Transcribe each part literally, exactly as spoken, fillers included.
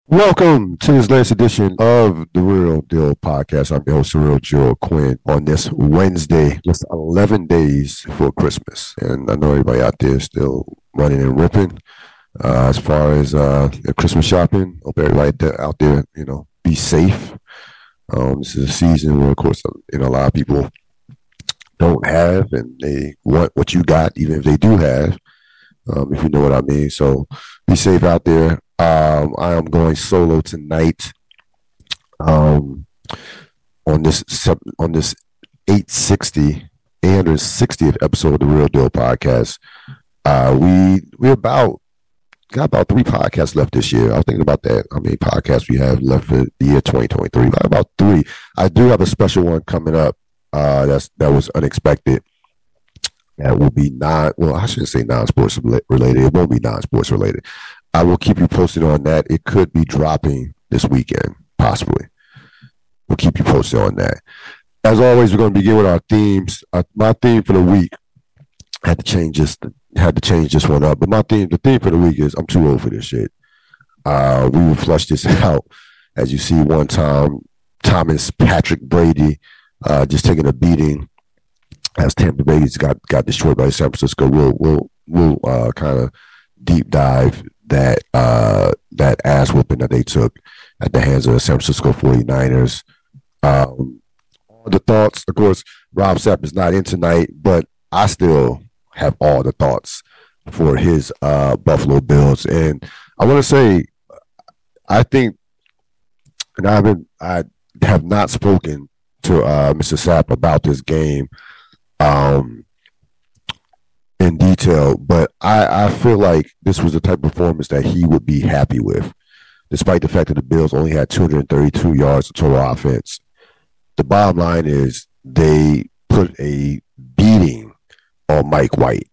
Welcome to this latest edition of the Real Deal Podcast. I'm your host, Real Joe Quinn, on this Wednesday, just eleven days before Christmas. And I know everybody out there is still running and ripping uh, as far as uh, Christmas shopping. Hope everybody out there, you know, be safe. Um, this is a season where, of course, you know, a lot of people don't have and they want what you got, even if they do have, um, if you know what I mean. So be safe out there. Um, I am going solo tonight um, on this on this eight sixty, eight hundred sixtieth episode of the Real Deal Podcast. Uh, we we about got about three podcasts left this year. I was thinking about that. How many podcasts we have left for the year twenty twenty-three? About, about three. I do have a special one coming up. Uh, that's that was unexpected. That will be non. Well, I shouldn't say non-sports related. It won't be non-sports related. I will keep you posted on that. It could be dropping this weekend, possibly. We'll keep you posted on that. As always, we're going to begin with our themes. Uh, my theme for the week I had to change this. Had to change this one up, but my theme, the theme for the week is I'm too old for this shit. Uh, we will flush this out. As you see, one time Thomas Patrick Brady uh, just taking a beating as Tampa Bay's got got destroyed by San Francisco. We'll we'll we'll uh, kind of deep dive that uh, that ass whooping that they took at the hands of the San Francisco forty-niners. Um, all the thoughts, of course, Rob Sapp is not in tonight, but I still have all the thoughts for his uh, Buffalo Bills. And I want to say, I think, and I've been, I have not spoken to uh, Mister Sapp about this game um, in detail, but I, I feel like this was the type of performance that he would be happy with, despite the fact that the Bills only had two hundred thirty-two yards of total offense. The bottom line is they put a beating on Mike White.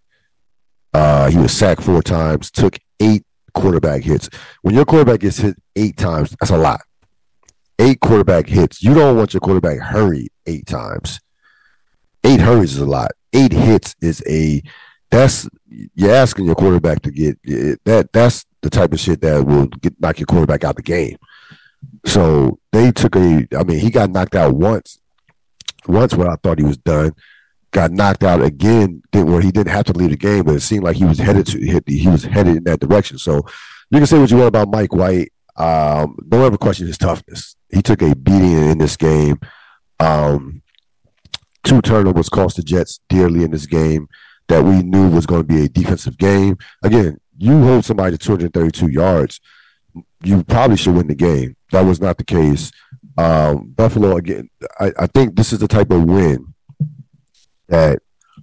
Uh, he was sacked four times, took eight quarterback hits. When your quarterback gets hit eight times, that's a lot. Eight quarterback hits. You don't want your quarterback hurried eight times. Eight hurries is a lot. Eight hits is a that's you're asking your quarterback to get that. That's the type of shit that will get knock your quarterback out the game. So they took a. I mean, he got knocked out once. Once when I thought he was done, got knocked out again where he didn't have to leave the game, but it seemed like he was headed to hit. He was headed in that direction. So you can say what you want about Mike White. Um, don't ever question his toughness. He took a beating in this game. Um, Two turnovers cost the Jets dearly in this game that we knew was going to be a defensive game. Again, you hold somebody to two hundred thirty-two yards, you probably should win the game. That was not the case. Um, Buffalo, again, I, I think this is the type of win that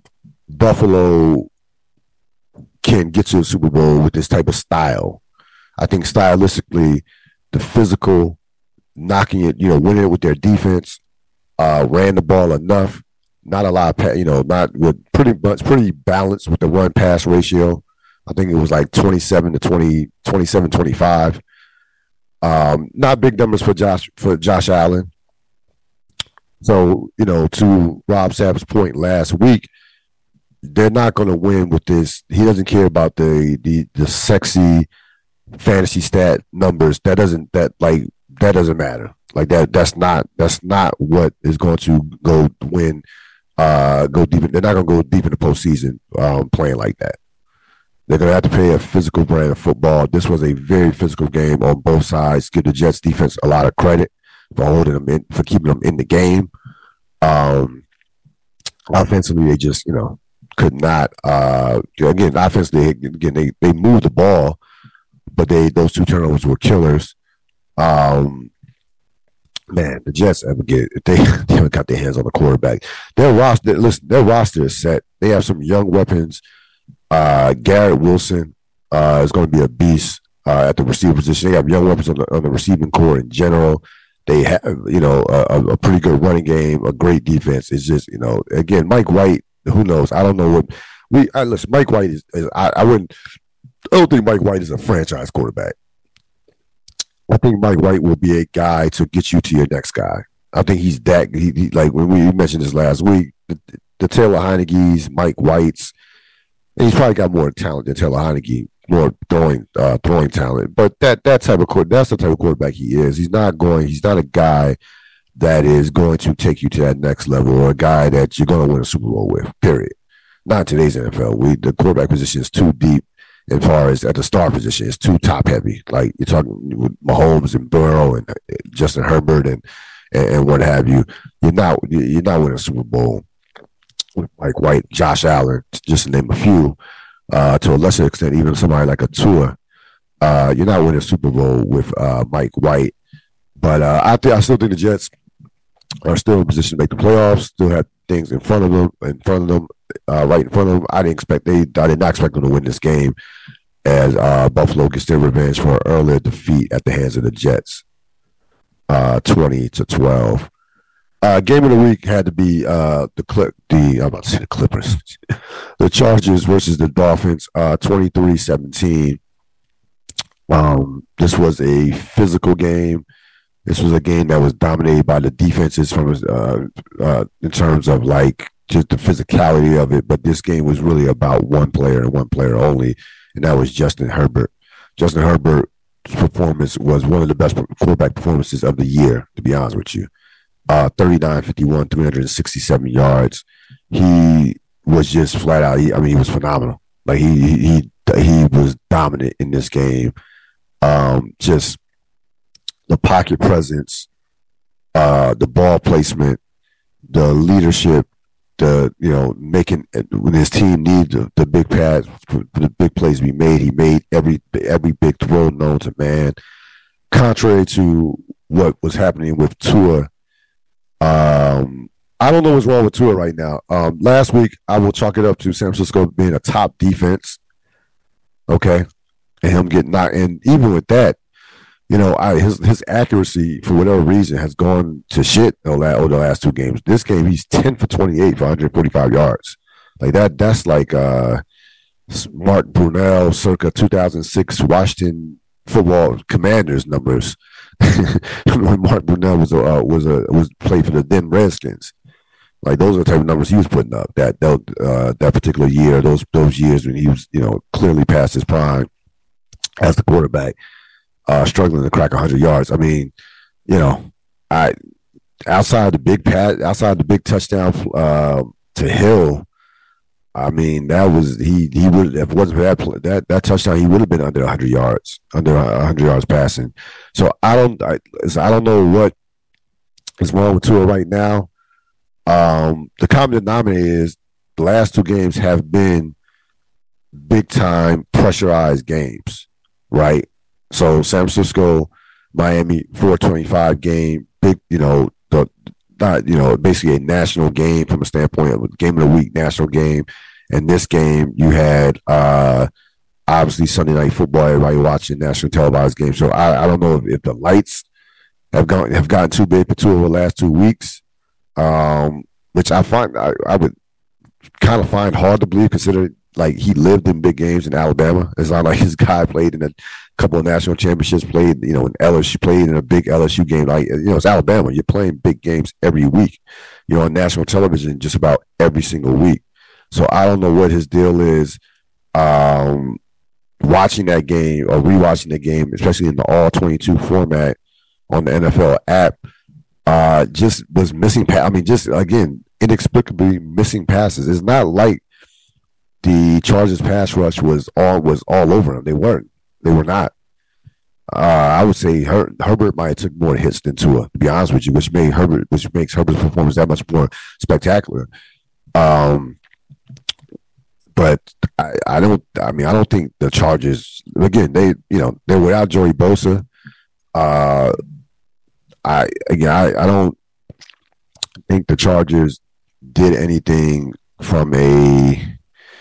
Buffalo can get to a Super Bowl with this type of style. I think stylistically, the physical, knocking it, you know, winning it with their defense, uh, ran the ball enough. Not a lot of, you know, not with pretty much pretty balanced with the run pass ratio. I think it was like twenty-seven to twenty, twenty-seven, twenty-five. Um, not big numbers for Josh for Josh Allen. So, you know, to Rob Sapp's point last week, they're not going to win with this. He doesn't care about the the the sexy fantasy stat numbers. That doesn't that like that doesn't matter. Like that that's not that's not what is going to go win. Uh, go deep. They're not going to go deep in the postseason um, playing like that. They're going to have to play a physical brand of football. This was a very physical game on both sides. Give the Jets defense a lot of credit for holding them in, for keeping them in the game. Um, offensively, they just, you know, could not. Uh, again, offensively, again, they they moved the ball, but they those two turnovers were killers. Um, Man, the Jets ever get if they, they haven't got their hands on the quarterback. Their roster, listen, their roster is set. They have some young weapons. Uh, Garrett Wilson uh, is going to be a beast uh, at the receiver position. They have young weapons on the, on the receiving core in general. They have, you know, a, a pretty good running game, a great defense. It's just, you know, again, Mike White. Who knows? I don't know what we. I, listen, Mike White is. is I, I wouldn't. I don't think Mike White is a franchise quarterback. I think Mike White will be a guy to get you to your next guy. I think he's that. He, he like when we mentioned this last week, the, the Taylor Heineke's, Mike White's, and he's probably got more talent than Taylor Heineke. more throwing uh, throwing talent. But that that type of quarter, that's the type of quarterback he is. He's not going. He's not a guy that is going to take you to that next level, or a guy that you're going to win a Super Bowl with. Period. Not in today's N F L. We the quarterback position is too deep. As far as at the star position, it's too top heavy. Like you're talking with Mahomes and Burrow and Justin Herbert and, and and what have you. You're not you're not winning a Super Bowl with Mike White, Josh Allen, just to name a few. Uh, to a lesser extent, even somebody like a Tua, uh, you're not winning a Super Bowl with uh, Mike White. But uh, I think I still think the Jets are still in position to make the playoffs. Still have things in front of them, in front of them, uh, right in front of them. I didn't expect they. I did not expect them to win this game, as uh, Buffalo gets their revenge for an earlier defeat at the hands of the Jets, uh, twenty to twelve. Uh, game of the week had to be uh, the clip. The I'm about to say the Clippers, the Chargers versus the Dolphins, uh, twenty-three seventeen. Um, this was a physical game. This was a game that was dominated by the defenses from uh, uh, in terms of like just the physicality of it. But this game was really about one player and one player only, and that was Justin Herbert. Justin Herbert's performance was one of the best quarterback performances of the year, to be honest with you. Uh, thirty-nine fifty-one, three hundred sixty-seven yards. He was just flat out. He, I mean, he was phenomenal. Like he he he was dominant in this game. Um, just the pocket presence, uh, the ball placement, the leadership, the you know making when his team needed the, the big pass, for the big plays to be made, he made every every big throw known to man. Contrary to what was happening with Tua, um, I don't know what's wrong with Tua right now. Um, last week, I will chalk it up to San Francisco being a top defense. Okay, and him getting knocked, and even with that. You know, I, his his accuracy for whatever reason has gone to shit over the last two games. This game, he's ten for twenty-eight for one hundred forty-five yards. Like that, that's like uh, Mark Brunell circa two thousand six Washington Football Commanders numbers. When Mark Brunell was a uh, was a was played for the then Redskins. Like those are the type of numbers he was putting up that that uh, that particular year, those those years when he was you know clearly past his prime as the quarterback. Uh, struggling to crack one hundred yards. I mean, you know, I outside the big pat, outside the big touchdown uh, to Hill. I mean, that was he. He would if it wasn't for that that that touchdown, he would have been under one hundred yards, under one hundred yards passing. So I don't, I, I don't know what is wrong with Tua right now. Um, the common denominator is the last two games have been big time pressurized games, right? So San Francisco, Miami, four twenty-five game, big, you know, the not, you know, basically a national game from a standpoint of game of the week, national game. And this game, you had uh, obviously Sunday Night Football, everybody watching national televised game. So I, I don't know if, if the lights have gone have gotten too big for two over the last two weeks, um, which I find I, I would kind of find hard to believe, considering like he lived in big games in Alabama. It's not like his guy played in a couple of national championships, played, you know, in L S U, played in a big L S U game. Like, you know, it's Alabama. You're playing big games every week. You're on national television just about every single week. So I don't know what his deal is. Um, watching that game or rewatching the game, especially in the all twenty-two format on the N F L app, uh, just was missing. Pa- I mean, just again, inexplicably missing passes. It's not like the Chargers pass rush was all was all over them. They weren't. They were not. Uh, I would say Her- Herbert might have took more hits than Tua, to be honest with you, which made Herbert, which makes Herbert's performance that much more spectacular. Um, but I, I don't. I mean, I don't think the Chargers. Again, they you know they're without Joey Bosa. Uh, I again, I, I don't think the Chargers did anything from a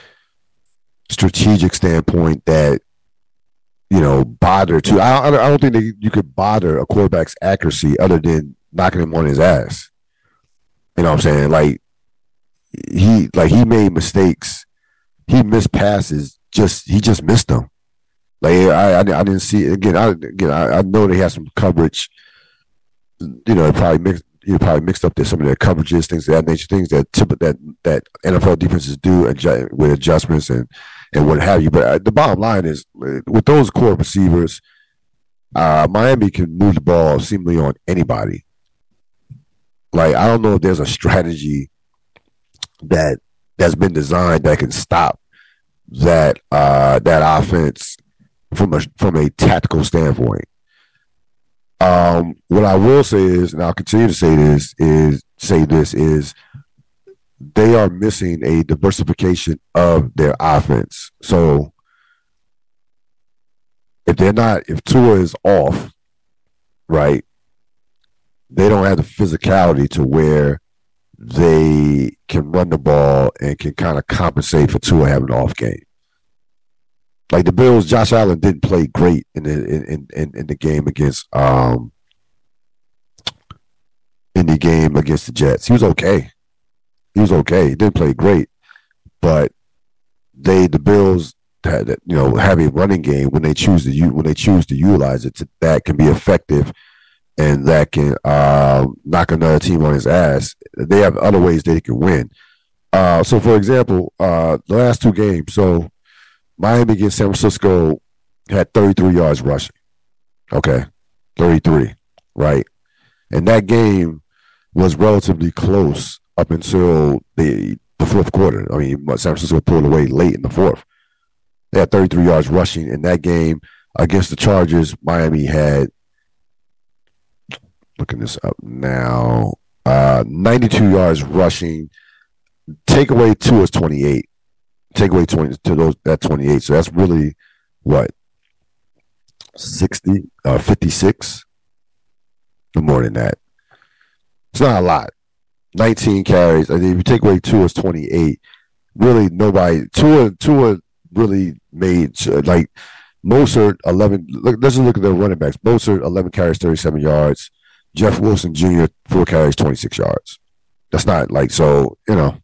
strategic standpoint that, you know, bother to. I, I don't think that you could bother a quarterback's accuracy other than knocking him on his ass. You know what I'm saying? Like he, like he made mistakes. He missed passes. Just he just missed them. Like I, I, I didn't see again. I, again, I, I know they had some coverage. You know, it probably mixed, you know, probably mixed up their, some of their coverages, things of that nature, things that that that N F L defenses do adjust, with adjustments and and what have you. But the bottom line is, with those core receivers, uh, Miami can move the ball seemingly on anybody. Like, I don't know if there's a strategy that that's been designed that can stop that uh, that offense from a from a tactical standpoint. Um, what I will say is, and I'll continue to say this, is say this is they are missing a diversification of their offense. So if they're not, if Tua is off, right, they don't have the physicality to where they can run the ball and can kind of compensate for Tua having an off game. Like the Bills, Josh Allen didn't play great in the in in, in the game against um in the game against the Jets. He was okay. He was okay. He didn't play great, but they the Bills had, you know, have a running game when they choose to when they choose to utilize it. To, that can be effective, and that can uh, knock another team on his ass. They have other ways they can win. Uh, so, for example, uh, the last two games. So. Miami against San Francisco had thirty-three yards rushing. Okay, thirty-three, right? And that game was relatively close up until the, the fourth quarter. I mean, San Francisco pulled away late in the fourth. They had thirty-three yards rushing. In that game against the Chargers, Miami had, looking this up now, uh, ninety-two yards rushing. Take away two is twenty-eight. Take away twenty to those that twenty-eight. So that's really what sixty, uh, fifty-six, no more than that. It's not a lot. nineteen carries. I mean, if you take away two, it's twenty-eight. Really, nobody. Tua, Tua really made like Mostert eleven. Look, let's just look at the running backs. Mostert eleven carries, thirty-seven yards. Jeff Wilson Junior four carries, twenty-six yards. That's not like so. You know.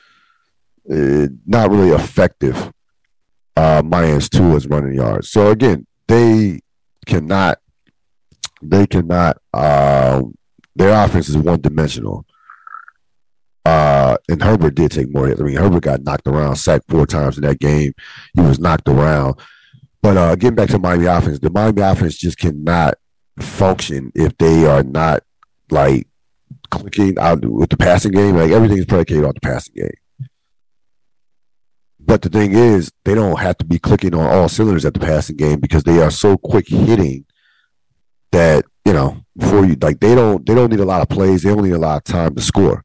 Uh, not really effective uh, minus two as running yards. So again, they cannot, they cannot. Uh, their offense is one dimensional. Uh, and Herbert did take more hits. I mean, Herbert got knocked around, sacked four times in that game. He was knocked around. But uh, getting back to Miami offense, the Miami offense just cannot function if they are not like clicking out with the passing game. Like everything is predicated on the passing game. But the thing is, they don't have to be clicking on all cylinders at the passing game because they are so quick hitting that, you know, before you like they don't they don't need a lot of plays, they don't need a lot of time to score.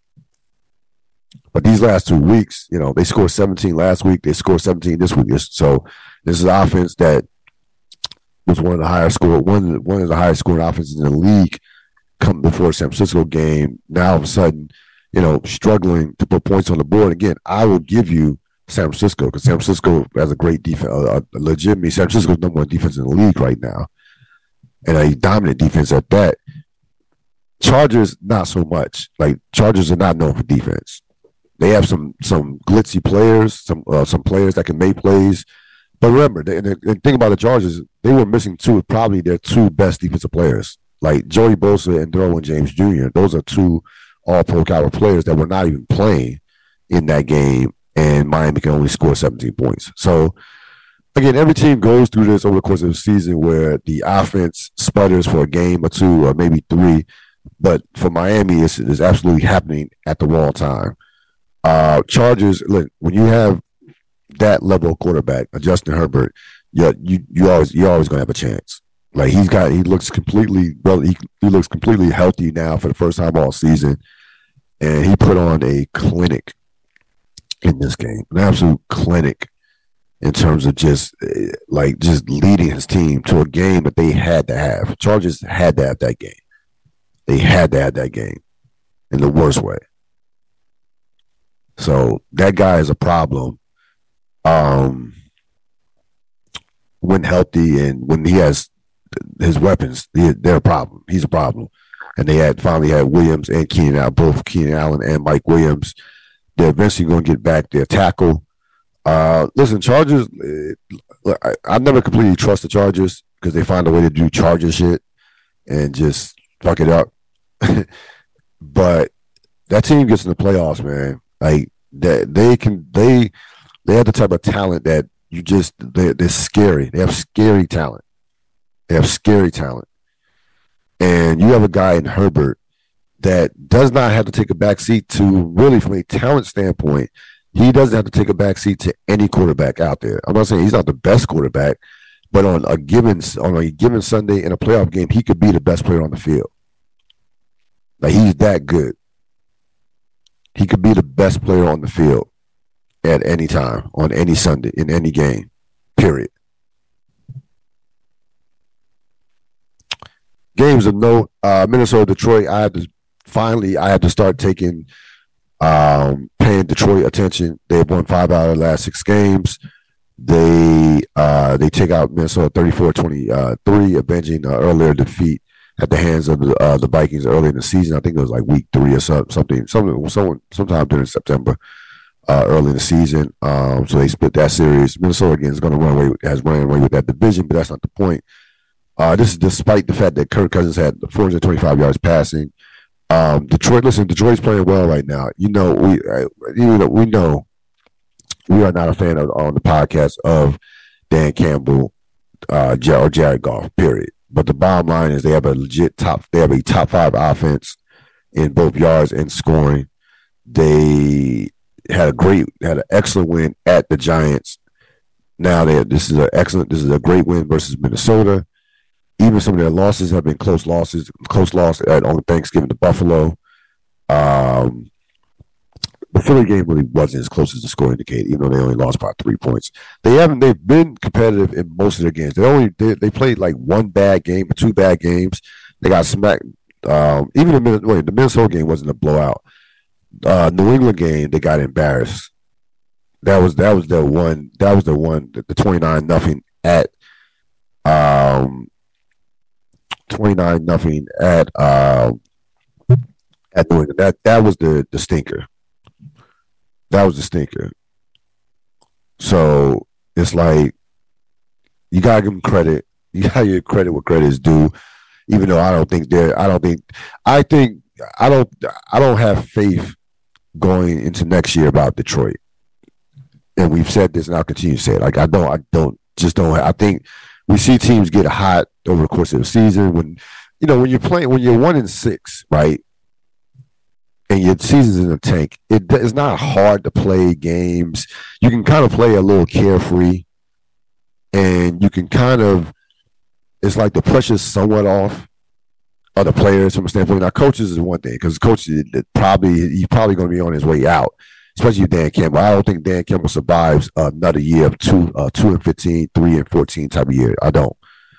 But these last two weeks, you know, they scored seventeen last week, they scored seventeen this week. So this is an offense that was one of the higher score one one of the highest scoring offenses in the league come before the San Francisco game. Now all of a sudden, you know, struggling to put points on the board. Again, I will give you San Francisco, because San Francisco has a great defense, a, a legitimate San Francisco's number one defense in the league right now, and a dominant defense at that. Chargers, not so much. Like Chargers are not known for defense. They have some some glitzy players, some uh, some players that can make plays. But remember, the, the, the thing about the Chargers, they were missing two, probably their two best defensive players, like Joey Bosa and Derwin James Junior Those are two all-pro caliber players that were not even playing in that game. And Miami can only score seventeen points. So, again, every team goes through this over the course of the season where the offense sputters for a game or two or maybe three. But for Miami, it's, it's absolutely happening at the wrong time. Uh, Chargers, look, when you have that level of quarterback, Justin Herbert, you you you always you're always gonna have a chance. Like he's got, he looks completely, well, he, he looks completely healthy now for the first time all season, and he put on a clinic in this game, an absolute clinic in terms of just like just leading his team to a game that they had to have. Chargers had to have that game. They had to have that game in the worst way. So that guy is a problem. Um, when healthy and when he has his weapons, they're a problem. He's a problem. And they had finally had Williams and Keenan Allen, both Keenan Allen and Mike Williams. They're eventually going to get back their tackle. Uh, listen, Chargers, I, I never completely trust the Chargers because they find a way to do Charger shit and just fuck it up. but that team gets in the playoffs, man. Like that, they can they they have the type of talent that you just they're, they're scary. They have scary talent. They have scary talent, and you have a guy in Herbert that does not have to take a backseat to really, from a talent standpoint, he doesn't have to take a backseat to any quarterback out there. I'm not saying he's not the best quarterback, but on a given on a given Sunday in a playoff game, he could be the best player on the field. Like he's that good. He could be the best player on the field at any time, on any Sunday, in any game, period. Games of note, uh, Minnesota, Detroit, I had to finally, I had to start taking, um, paying Detroit attention. They've won five out of the last six games. They uh, they take out Minnesota thirty-four twenty-three, avenging an earlier defeat at the hands of the, uh, the Vikings early in the season. I think it was like week three or something, something, someone, sometime during September, uh, early in the season. Um, so they split that series. Minnesota again is going to run away, has run away with that division, but that's not the point. Uh, this is despite the fact that Kirk Cousins had four hundred twenty-five yards passing. Um, Detroit, listen, Detroit's playing well right now. You know, we, uh, you know, we know we are not a fan of on the podcast of Dan Campbell uh, or Jared Goff. Period. But the bottom line is they have a legit top. They have a top five offense in both yards and scoring. They had a great, had an excellent win at the Giants. Now they this is an excellent. This is a great win versus Minnesota. Even some of their losses have been close losses. Close loss at on Thanksgiving to Buffalo. Um, the Philly game really wasn't as close as the score indicated, even though they only lost by three points. They haven't. They've been competitive in most of their games. They only they, they played like one bad game or two bad games. They got smacked. Um, even the wait, the Minnesota game wasn't a blowout. Uh, New England game, they got embarrassed. That was that was the one. That was the one. The twenty-nine nothing at. Um. twenty-nine nothing at uh, at New England. That that was the the stinker. That was the stinker. So it's like you gotta give them credit. You gotta give credit where credit is due. Even though I don't think they're, I don't think, I think I don't, I don't have faith going into next year about Detroit. And we've said this, and I'll continue to say it. Like I don't, I don't, just don't. I think we see teams get hot over the course of the season when, you know, when you're playing, when you're one and six, right, and your season's in the tank, it, it's not hard to play games. You can kind of play a little carefree, and you can kind of, it's like the pressure's somewhat off of the players from a standpoint. Now, coaches is one thing, because coaches probably, he's probably going to be on his way out, especially Dan Campbell. I don't think Dan Campbell survives another year of two, uh, two and fifteen, three and fourteen type of year. I don't.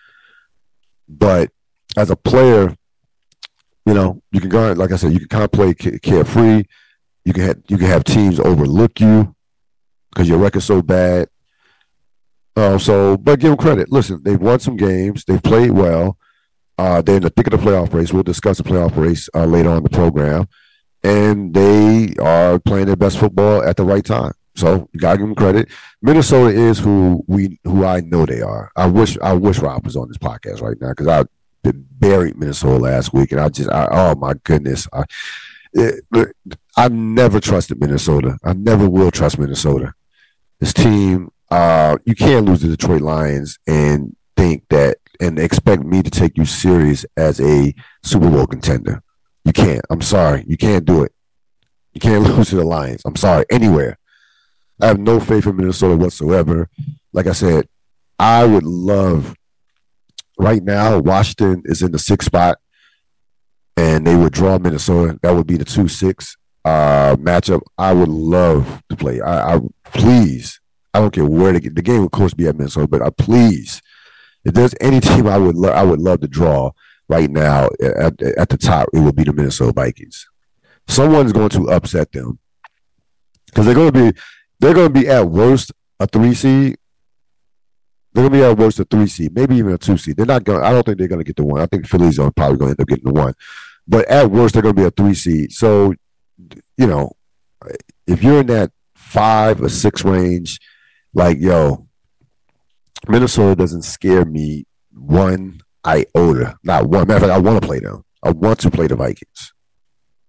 But as a player, you know, you can go, like I said, you can kind of play carefree. You can have, you can have teams overlook you because your record's so bad. Uh, so, but give them credit. Listen, they've won some games. They've played well. Uh, they're in the thick of the playoff race. We'll discuss the playoff race uh, later on in the program. And they are playing their best football at the right time. So you gotta give them credit. Minnesota is who we, who I know they are. I wish, I wish Rob was on this podcast right now because I buried Minnesota last week, and I just, I, oh my goodness, I, it, I never trusted Minnesota. I never will trust Minnesota. This team, uh, you can't lose to the Detroit Lions and think that and expect me to take you serious as a Super Bowl contender. You can't. I'm sorry. You can't do it. You can't lose to the Lions. I'm sorry. Anywhere. I have no faith in Minnesota whatsoever. Like I said, I would love right now, Washington is in the sixth spot, and they would draw Minnesota. That would be the two six uh, matchup. I would love to play. I, I please. I don't care where to get the game. Would of course be at Minnesota, but I please, if there's any team I would lo- I would love to draw right now at, at the top, it would be the Minnesota Vikings. Someone's going to upset them because they're going to be they're going to be at worst a three seed. They're going to be at worst a three seed, maybe even a two seed. They're not going. I don't think they're going to get the one. I think Philly's are probably going to end up getting the one, but at worst they're going to be a three seed. So, you know, if you're in that five or six range, like yo, Minnesota doesn't scare me one iota. Not one. Matter of fact, I want to play them. I want to play the Vikings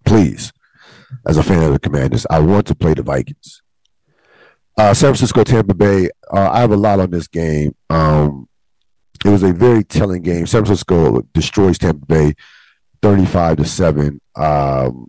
Please, as a fan of the Commanders, I want to play the Vikings. Uh, San Francisco, Tampa Bay. Uh, I have a lot on this game. Um, it was a very telling game. San Francisco destroys Tampa Bay, thirty-five to seven, um,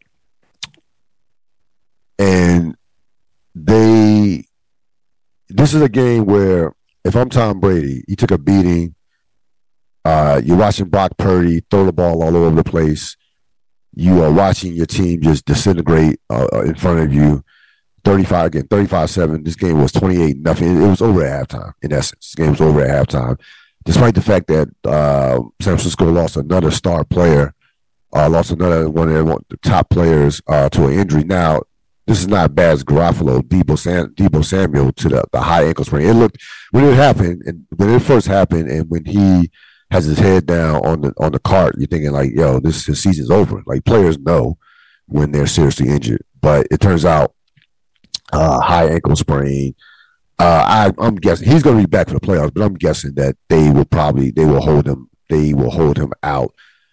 and they. This is a game where, if I'm Tom Brady, he took a beating. Uh, you're watching Brock Purdy throw the ball all over the place. You are watching your team just disintegrate uh, in front of you. thirty-five again, thirty-five seven. This game was twenty-eight nothing. It was over at halftime, in essence. This game was over at halftime. Despite the fact that uh, San Francisco lost another star player, uh, lost another one of their the top players uh, to an injury. Now, this is not bad as Garofalo, Deebo, Sam, Deebo Samuel to the, the high ankle sprain. It looked, when it happened, and when it first happened, and when he has his head down on the on the cart, you're thinking like, yo, this his season's over. Like, players know when they're seriously injured. But it turns out, uh, high ankle sprain. Uh, I, I'm guessing he's going to be back for the playoffs, but I'm guessing that they will probably they will hold him they will hold him out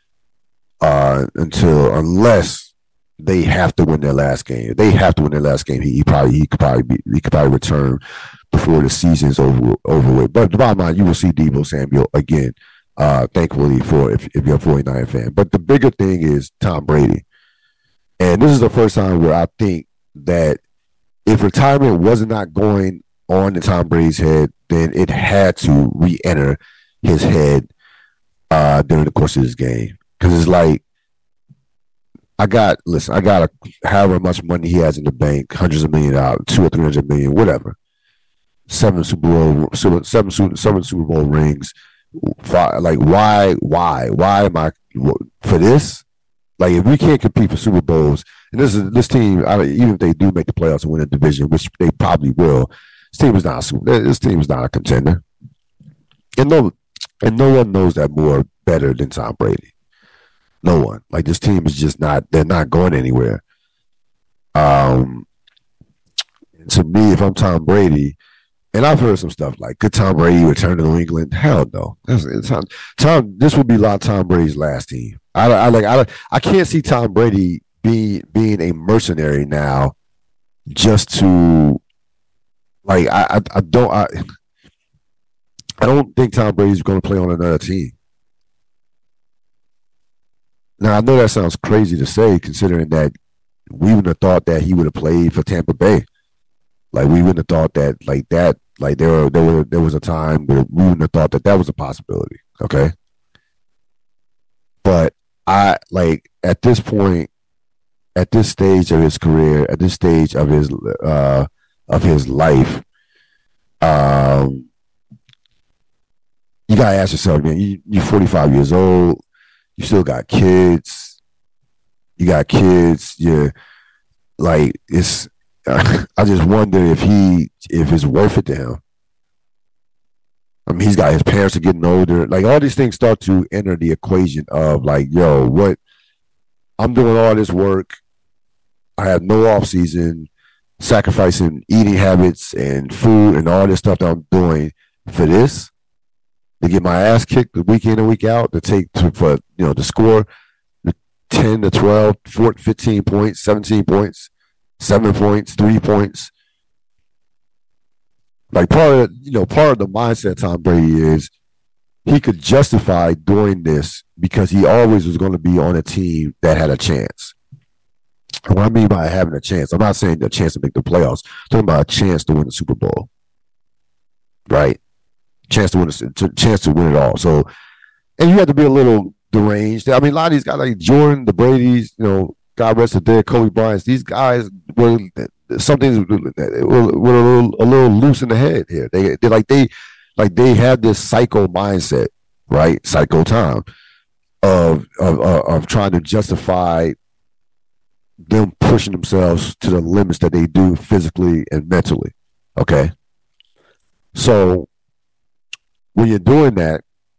uh, until unless they have to win their last game. If they have to win their last game, he, he probably he could probably be, he could probably return before the season's over over with. But the bottom line, you will see Deebo Samuel again. Uh, thankfully for if, if you're a forty-niner fan. But the bigger thing is Tom Brady. And this is the first time where I think that if retirement was not going on in Tom Brady's head, then it had to re-enter his head uh, during the course of this game. Because it's like, I got, listen, I got a, however much money he has in the bank, hundreds of million dollars, two or three hundred million, whatever. Seven Super Bowl, seven, seven, seven Super Bowl rings. Five, like, why, why, why am I for this? Like, if we can't compete for Super Bowls, and this is this team, I mean, even if they do make the playoffs and win a division, which they probably will, this team is not this team is not a contender, and no, and no one knows that more better than Tom Brady. No one. Like, this team is just not. They're not going anywhere. Um, to me, if I'm Tom Brady. And I've heard some stuff like, could Tom Brady return to New England? Hell no. That's, it's Tom, Tom, this would be a lot of Tom Brady's last team. I, I like. I, I can't see Tom Brady be, being a mercenary now, just to, like, I, I, I don't, I, I don't think Tom Brady's going to play on another team. Now, I know that sounds crazy to say, considering that we would have thought that he would have played for Tampa Bay. Like, we wouldn't have thought that, like that, like there, were, there, were, there was a time where we wouldn't have thought that that was a possibility. Okay, but I like at this point, at this stage of his career, at this stage of his uh, of his life, um, you gotta ask yourself, man. You, you're forty-five years old. You still got kids. You got kids. You're like it's. I just wonder if he, if it's worth it to him. I mean, he's got his parents are getting older. Like, all these things start to enter the equation of like, yo, what? I'm doing all this work. I have no off season, sacrificing eating habits and food and all this stuff that I'm doing for this, to get my ass kicked the week in and week out, to take to, for, you know, to score ten to twelve, fourteen, fifteen points, seventeen points. Seven points, three points. Like, part of, you know, part of the mindset Tom Brady is he could justify doing this because he always was going to be on a team that had a chance. And what I mean by having a chance, I'm not saying a chance to make the playoffs. I'm talking about a chance to win the Super Bowl, right? Chance to win, a chance to win it all. So, and you have to be a little deranged. I mean, a lot of these guys like Jordan, the Bradys, you know. God rest the dead, Kobe Bryant. These guys were something were, were a, little, a little loose in the head here. They they like they like they had this psycho mindset, right? Psycho time of of of trying to justify them pushing themselves to the limits that they do physically and mentally. Okay, so when you're doing that,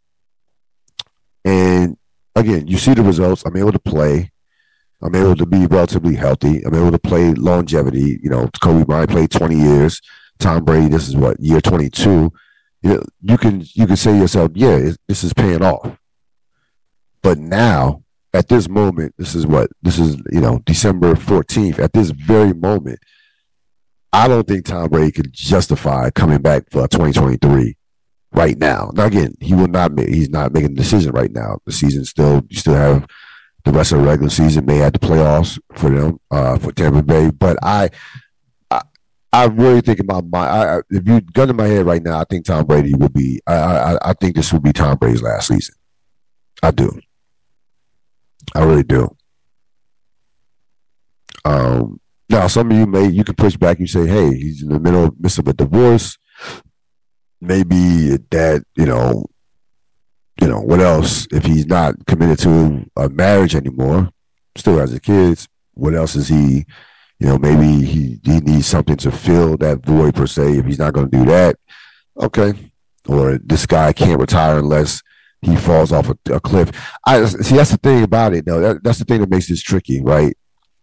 and again, you see the results. I'm able to play. I'm able to be relatively healthy. I'm able to play longevity. You know, Kobe Bryant played twenty years. Tom Brady, this is what, year twenty-two. You know, you can you can say to yourself, yeah, it, this is paying off. But now, at this moment, this is what this is. You know, December fourteenth. At this very moment, I don't think Tom Brady could justify coming back for twenty twenty-three right now. Now, again, he will not make. He's not making a decision right now. The season still, you still have the rest of the regular season. May have the playoffs for them, uh, for Tampa Bay. But I, I, I really think about my. I, if you gun to my head right now, I think Tom Brady will be. I, I, I think this will be Tom Brady's last season. I do. I really do. Um. Now, some of you may you can push back. You say, "Hey, he's in the middle midst of a divorce. Maybe that, you know, you know what else? If he's not committed to a marriage anymore, still has the kids. What else is he? You know, maybe he he needs something to fill that void per se. If he's not going to do that, okay. Or this guy can't retire unless he falls off a, a cliff. I see. That's the thing about it, though. That, that's the thing that makes this tricky, right?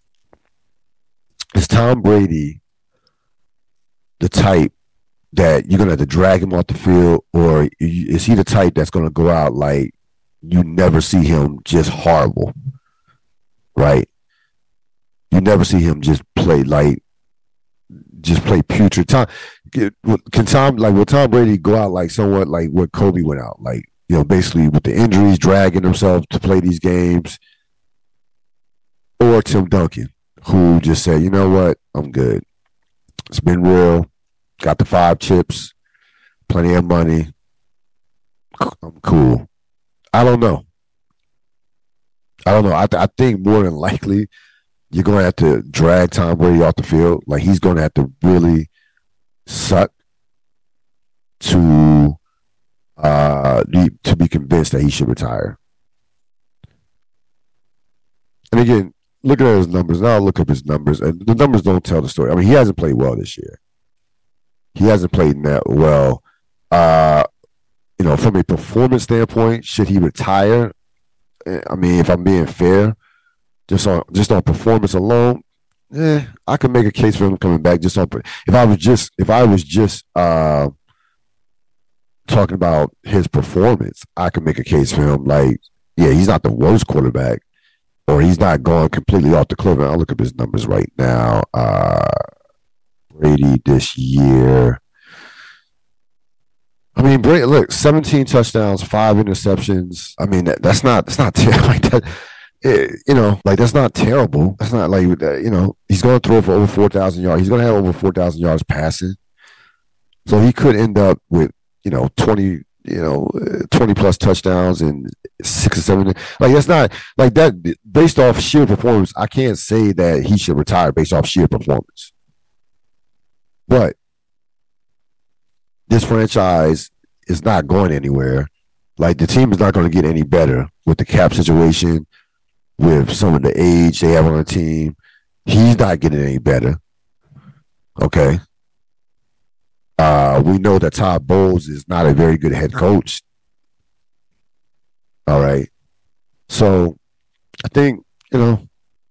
Is Tom Brady the type that you're going to have to drag him off the field, or is he the type that's going to go out like you never see him just horrible, right? You never see him just play like, just play putrid. Tom, can Tom, like, will Tom Brady go out like somewhat like what Kobe went out? Like, you know, basically with the injuries, dragging himself to play these games, or Tim Duncan, who just said, you know what, I'm good. It's been real. Got the five chips, plenty of money. I'm cool. I don't know. I don't know. I, th- I think more than likely you're going to have to drag Tom Brady off the field. Like, he's going to have to really suck to uh, be, to be convinced that he should retire. And again, looking at his numbers, now I'll look up his numbers, and the numbers don't tell the story. I mean, he hasn't played well this year. He hasn't played that well. Uh, you know, from a performance standpoint, should he retire? I mean, if I'm being fair, just on just on performance alone, eh, I could make a case for him coming back. Just on if I was just if I was just uh, talking about his performance, I could make a case for him. Like, yeah, he's not the worst quarterback, or he's not going completely off the cliff. I'll look up his numbers right now. Uh, Brady this year. I mean, Brady, look, seventeen touchdowns, five interceptions. I mean, that, that's not that's not ter- like that. It, you know, like that's not terrible. That's not like, you know, he's going to throw for over four thousand yards. He's going to have over four thousand yards passing. So he could end up with, you know, twenty, you know, twenty plus touchdowns and six or seven. Like, that's not like that based off sheer performance. I can't say that he should retire based off sheer performance. But this franchise is not going anywhere. Like, the team is not going to get any better with the cap situation, with some of the age they have on the team. He's not getting any better. Okay. Uh, we know that Todd Bowles is not a very good head coach. All right. So I think, you know,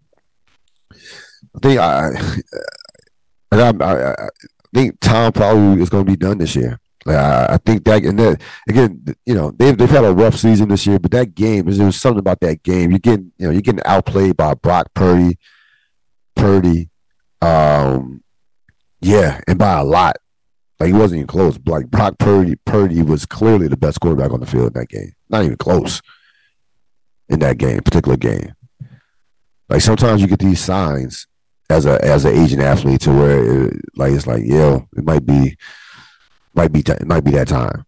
I think I, I, I, I think Tom probably is going to be done this year. Like, I, I think that, and then again, you know, they've they've had a rough season this year, but that game, there was something about that game. You're getting, you know, you're getting outplayed by Brock Purdy, Purdy, um, yeah, and by a lot. Like, he wasn't even close. Like, Brock Purdy, Purdy was clearly the best quarterback on the field in that game. Not even close in that game, particular game. Like, sometimes you get these signs as a as an aging athlete to where it, like it's like, yo, it might be might be t- it might be that time.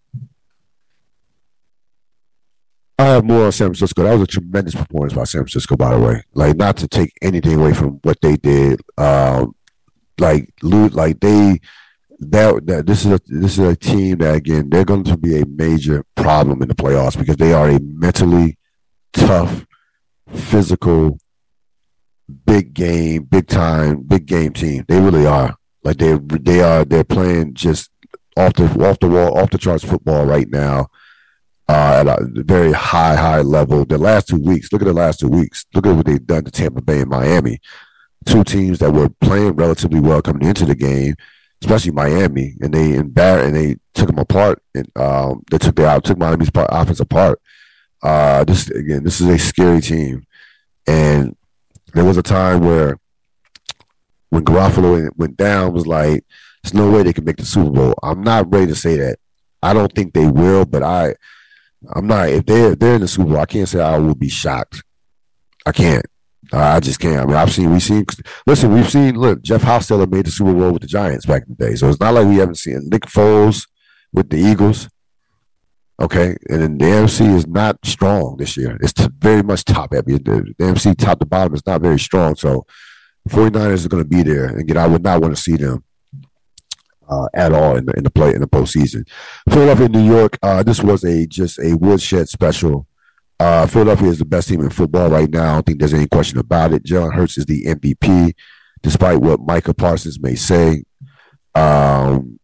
I have more on San Francisco. That was a tremendous performance by San Francisco, by the way. Like, not to take anything away from what they did. Um, like, like they that, that this is a this is a team that, again, they're going to be a major problem in the playoffs because they are a mentally tough, physical, big game, big time, big game team. They really are. Like, they they are they're playing just off the off the wall, off the charts football right now, uh, at a very high, high level. The last two weeks, look at the last two weeks. Look at what they've done to Tampa Bay and Miami. Two teams that were playing relatively well coming into the game, especially Miami, and they embar- and they took them apart, and um, they took their out took Miami's part, offense apart. Uh, this again, this is a scary team. And there was a time where when Garoppolo went down, it was like, there's no way they can make the Super Bowl. I'm not ready to say that. I don't think they will, but I, I'm not. If they're if they're in the Super Bowl, I can't say I will be shocked. I can't. I just can't. I mean, I've seen, we've seen, listen, we've seen, look, Jeff Hostetler made the Super Bowl with the Giants back in the day. So it's not like we haven't seen Nick Foles with the Eagles. Okay. And then the N F C is not strong this year. It's t- very much top heavy. The, the N F C top to bottom is not very strong. So 49ers are going to be there. And again, I would not want to see them uh, at all in the, in the play, in the postseason. Philadelphia, New York, uh, this was a just a woodshed special. Uh, Philadelphia is the best team in football right now. I don't think there's any question about it. Jalen Hurts is the M V P, despite what Micah Parsons may say. Um,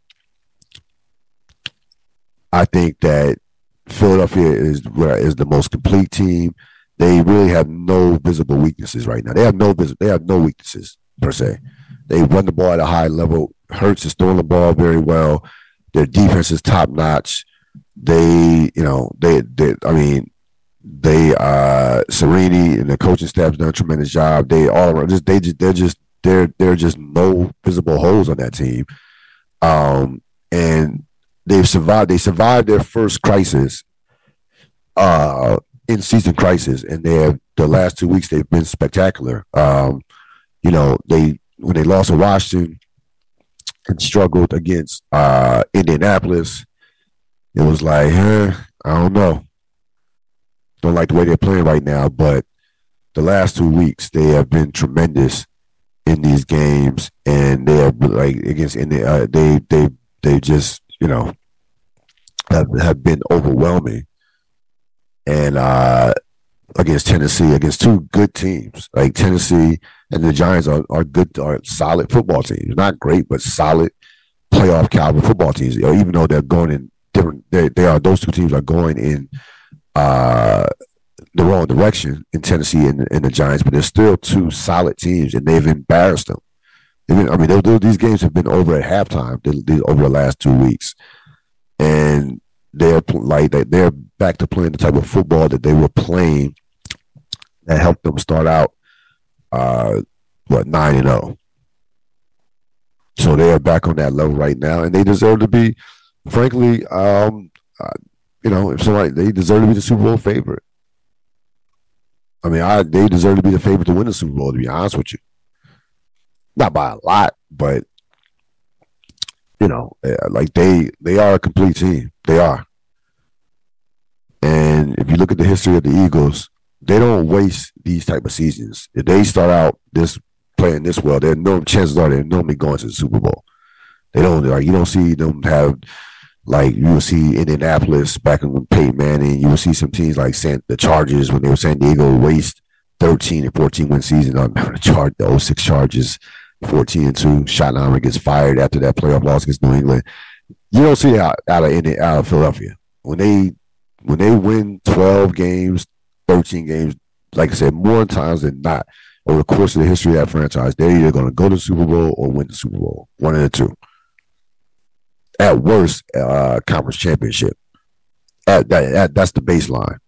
I think that Philadelphia is is the most complete team. They really have no visible weaknesses right now. They have no vis- They have no weaknesses per se. They run the ball at a high level. Hurts is throwing the ball very well. Their defense is top notch. They, you know, they, they I mean. They uh Serini and the coaching staff's done a tremendous job. They all around just they just they're just they're they're just no visible holes on that team. Um and they've survived they survived their first crisis, uh in season crisis, and they have the last two weeks they've been spectacular. Um, you know, they when they lost to Washington and struggled against uh Indianapolis, it was like, eh, I don't know. Don't like the way they're playing right now, but the last two weeks they have been tremendous in these games, and they have like against in the, uh, they they they just you know have, have been overwhelming, and uh, against Tennessee, against two good teams like Tennessee and the Giants are are good, are solid football teams, not great but solid playoff caliber football teams. Even though they're going in different, they they are those two teams are going in. Uh, the wrong direction in Tennessee and, and the Giants, but they're still two solid teams, and they've embarrassed them. Been, I mean, they're, they're, these games have been over at halftime they, they, over the last two weeks, and they're like they're back to playing the type of football that they were playing that helped them start out uh, what nine and zero. So they are back on that level right now, and they deserve to be, frankly. Um, uh, You know, if somebody they deserve to be the Super Bowl favorite. I mean, I they deserve to be the favorite to win the Super Bowl. To be honest with you, not by a lot, but you know, like they they are a complete team. They are. And if you look at the history of the Eagles, they don't waste these type of seasons. If they start out this playing this well, they're no chances are they're normally going to the Super Bowl. They don't like you don't see them have. Like you will see Indianapolis back when Peyton Manning. You will see some teams like San, the Chargers when they were San Diego waste thirteen and fourteen win season on the chart. The oh six Chargers, fourteen and two. Schottenheimer gets fired after that playoff loss against New England. You don't see that out, out of out of Philadelphia when they when they win twelve games, thirteen games. Like I said, more times than not over the course of the history of that franchise, they're either going to go to the Super Bowl or win the Super Bowl. One of the two. At worst, uh, conference championship. At, that, at, that's the baseline.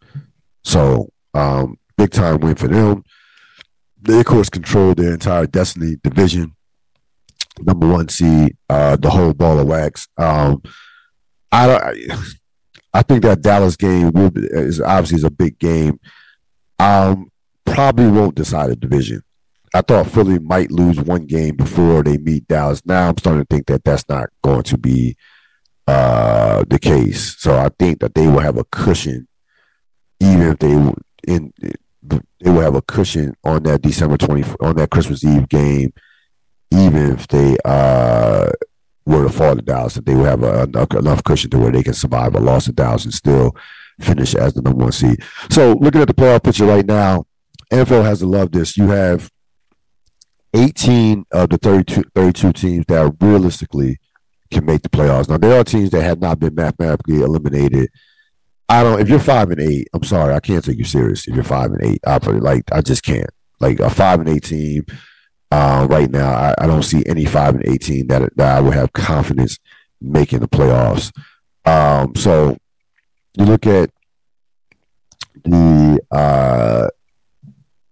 So, um, big time win for them. They, of course, control their entire destiny division. Number one seed, uh, the whole ball of wax. Um, I don't. I think that Dallas game will be, is obviously is a big game. Um, probably won't decide the division. I thought Philly might lose one game before they meet Dallas. Now I'm starting to think that that's not going to be uh, the case. So I think that they will have a cushion, even if they in they will have a cushion on that December twentieth on that Christmas Eve game, even if they uh, were to fall to Dallas, that they will have a, a, enough cushion to where they can survive a loss to Dallas and still finish as the number one seed. So looking at the playoff picture right now, N F L has to love this. You have eighteen of the thirty-two, thirty-two teams that realistically can make the playoffs. Now, there are teams that have not been mathematically eliminated. I don't. If you're five and eight, I'm sorry, I can't take you serious. If you're five and eight, I like I just can't. Like a five and eight team uh, right now, I, I don't see any five and eight team that that I would have confidence making the playoffs. Um, so you look at the. Uh,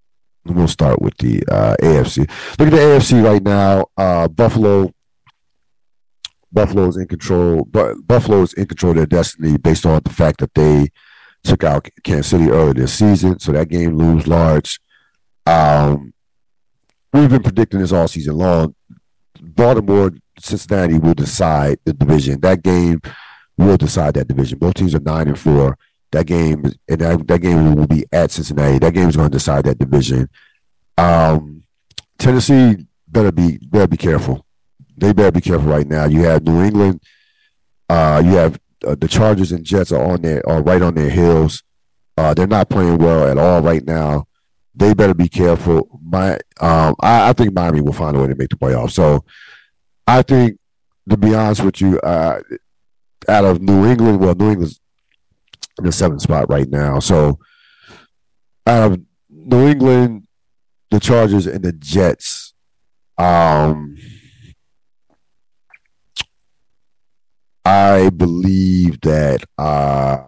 we'll start with the uh, A F C. Look at the A F C right now. Uh, Buffalo, Buffalo is in control. But Buffalo is in control of their destiny based on the fact that they took out Kansas City earlier this season, so that game looms large. Um, we've been predicting this all season long. Baltimore, Cincinnati will decide the division. That game will decide that division. Both teams are nine and four. That game and that, that game will be at Cincinnati. That game is going to decide that division. Um, Tennessee better be better be careful. They better be careful right now. You have New England. Uh, you have uh, the Chargers and Jets are on their are right on their heels. Uh, they're not playing well at all right now. They better be careful. My, um, I, I think Miami will find a way to make the playoffs. So, I think, to be honest with you, uh, out of New England, well, New England's in the seventh spot right now. So, out of New England, the Chargers, and the Jets, um, I believe that uh,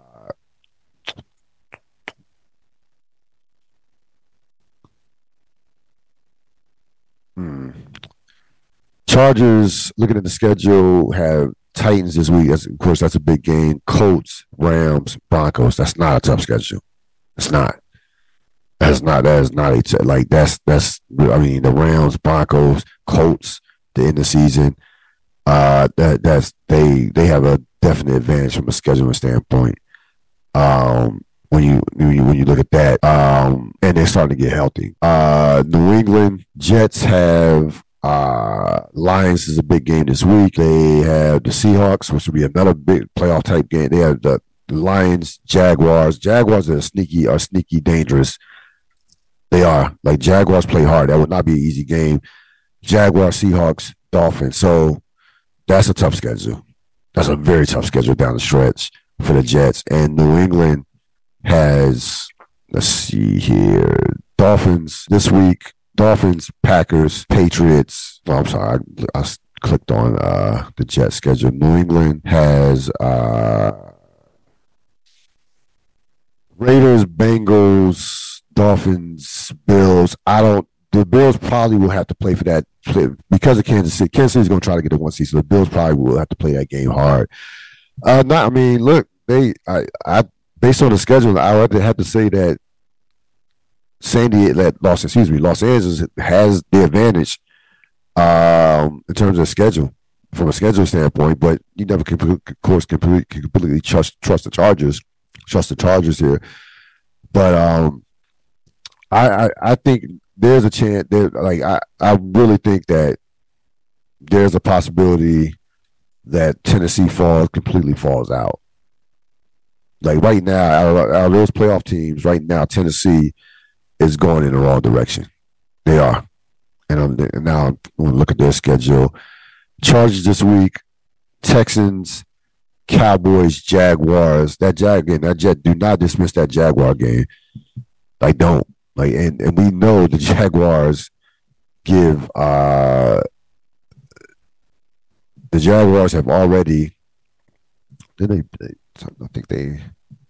hmm, Chargers, looking at the schedule, have Titans this week. That's, of course, that's a big game. Colts, Rams, Broncos. That's not a tough schedule. It's not. That's not. That is not a t- like that's that's. I mean, the Rams, Broncos, Colts, the end of the season. Uh, that that's they they have a definite advantage from a scheduling standpoint. Um, when you when you when you look at that, um, and they're starting to get healthy. Uh, New England Jets have uh Lions is a big game this week. They have the Seahawks, which will be another big playoff type game. They have the, the Lions, Jaguars. Jaguars are sneaky, are sneaky dangerous. They are like Jaguars play hard. That would not be an easy game. Jaguars, Seahawks, Dolphins. So. That's a tough schedule. That's a very tough schedule down the stretch for the Jets. And New England has, let's see here, Dolphins this week, Dolphins, Packers, Patriots. Oh, I'm sorry, I, I clicked on uh, the Jets schedule. New England has uh, Raiders, Bengals, Dolphins, Bills. I don't, the Bills probably will have to play for that because of Kansas City. Kansas City is going to try to get the one seed, so the Bills probably will have to play that game hard. Uh, not, I mean, look, they, I, I, based on the schedule, I would have to say that San Diego, that Los, excuse me, Los Angeles has the advantage um, in terms of schedule from a schedule standpoint. But you never can, of course, completely, completely trust trust the Chargers, trust the Chargers here. But um, I, I, I think. There's a chance there, like I, I really think that there's a possibility that Tennessee falls completely falls out. Like right now, out of, out of those playoff teams, right now Tennessee is going in the wrong direction. They are, and, I'm, and now I'm going to look at their schedule. Chargers this week, Texans, Cowboys, Jaguars. That Jag game, that Jet. Do not dismiss that Jaguar game. Like don't. Like and, and we know the Jaguars give uh, the Jaguars have already did they, they I think they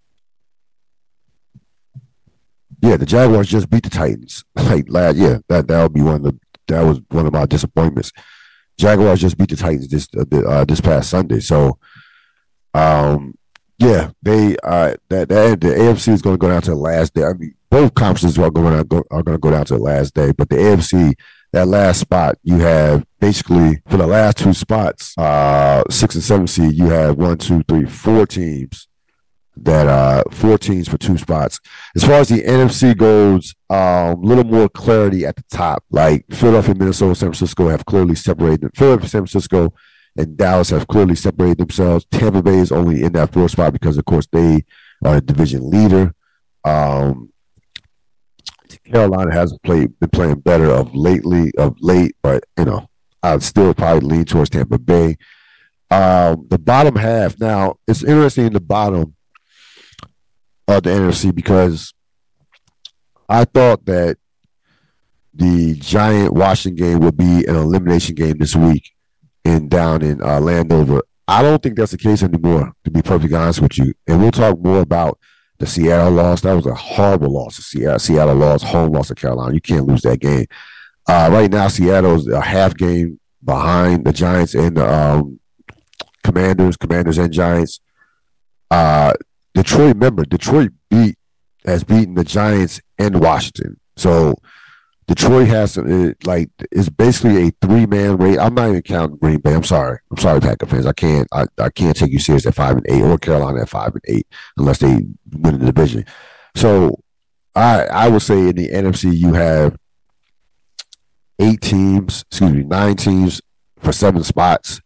yeah the Jaguars just beat the Titans like last yeah that that would be one of the that was one of my disappointments. Jaguars just beat the Titans this uh, this past Sunday, so um yeah they uh that, that the A F C is going to go down to the last day. I mean. Both conferences are going to go, are going to go down to the last day, but the A F C, that last spot, you have basically for the last two spots, uh, six and seven seed, you have one, two, three, four teams that uh, four teams for two spots. As far as the N F C goes, a um, little more clarity at the top. Like Philadelphia, Minnesota, San Francisco have clearly separated. Philadelphia, San Francisco, and Dallas have clearly separated themselves. Tampa Bay is only in that fourth spot because, of course, they are a division leader. Um, Carolina has played been playing better of lately of late, but you know I'd still probably lean towards Tampa Bay. Um, the bottom half now it's interesting in the bottom of the N F C because I thought that the Giant Washington game would be an elimination game this week in down in uh, Landover. I don't think that's the case anymore, to be perfectly honest with you. And we'll talk more about The Seattle loss, that was a horrible loss to Seattle. Seattle lost, home loss to Carolina. You can't lose that game. Uh, right now, Seattle's a half game behind the Giants and the um, Commanders, Commanders and Giants. Uh, Detroit, remember, Detroit beat has beaten the Giants and Washington. So Detroit has some, like, it's basically a three man race. I'm not even counting Green Bay. I'm sorry. I'm sorry, Packer fans. I can't. I, I can't take you serious at five and eight or Carolina at five and eight unless they win the division. So I I would say in the N F C you have eight teams. Excuse me, nine teams for seven spots,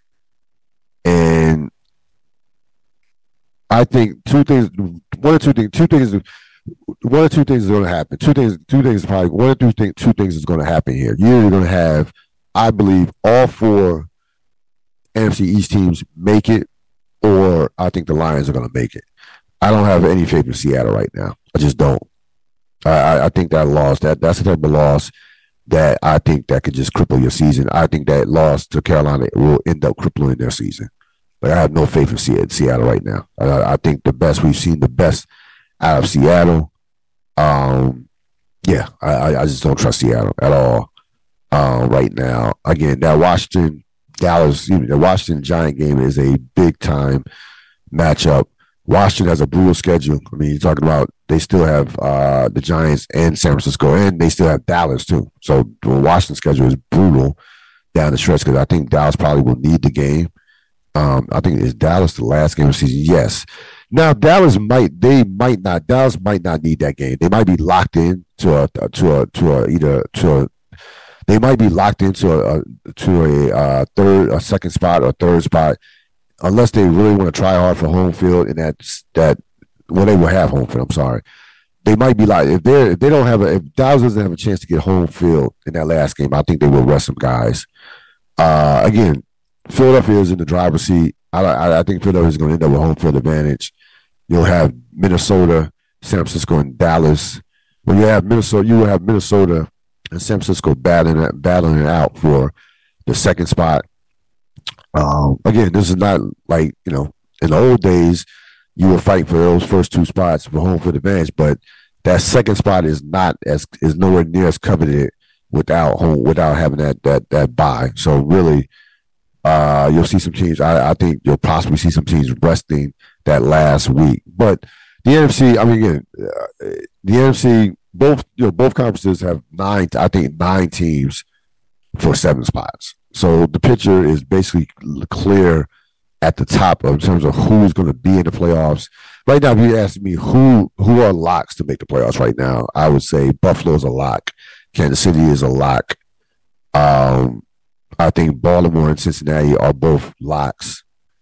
and I think two things. One or two things. Two things. One or two things is going to happen. Two things. Two things probably. One or two things. Two things is going to happen here. You're either going to have, I believe, all four N F C East teams make it, or I think the Lions are going to make it. I don't have any faith in Seattle right now. I just don't. I, I think that loss. That that's the type of loss that I think that could just cripple your season. I think that loss to Carolina will end up crippling their season. Like, I have no faith in Seattle right now. I, I think the best we've seen, the best out of Seattle. Um, yeah, I, I just don't trust Seattle at all uh, right now. Again, that Washington Dallas, excuse me, the Washington Giant game is a big time matchup. Washington has a brutal schedule. I mean, you're talking about they still have uh, the Giants and San Francisco, and they still have Dallas too. So the Washington schedule is brutal down the stretch because I think Dallas probably will need the game. Um, I think is Dallas the last game of the season? Yes. Now Dallas might they might not Dallas might not need that game. They might be locked in to a to a to a either to a they might be locked into a, a to a uh, third a second spot or third spot unless they really want to try hard for home field and that that well they will have home field. I'm sorry. They might be like if they if they don't have a if Dallas doesn't have a chance to get home field in that last game, I think they will rest some guys. Uh, again. Philadelphia is in the driver's seat. I, I, I think Philadelphia is going to end up with home field advantage. You'll have Minnesota, San Francisco, and Dallas. When you have Minnesota, you will have Minnesota and San Francisco battling battling it out for the second spot. Um, again, this is not like, you know, in the old days, you were fighting for those first two spots for home field advantage, but that second spot is not as is nowhere near as coveted without home without having that that that bye. So really. Uh, you'll see some teams. I, I think you'll possibly see some teams resting that last week. But the N F C, I mean, again, uh, the N F C, both you know, both conferences have nine. I think nine teams for seven spots. So the picture is basically clear at the top in terms of who's going to be in the playoffs. Right now, if you ask me who who are locks to make the playoffs right now, I would say Buffalo's a lock, Kansas City is a lock. Um. I think Baltimore and Cincinnati are both locks.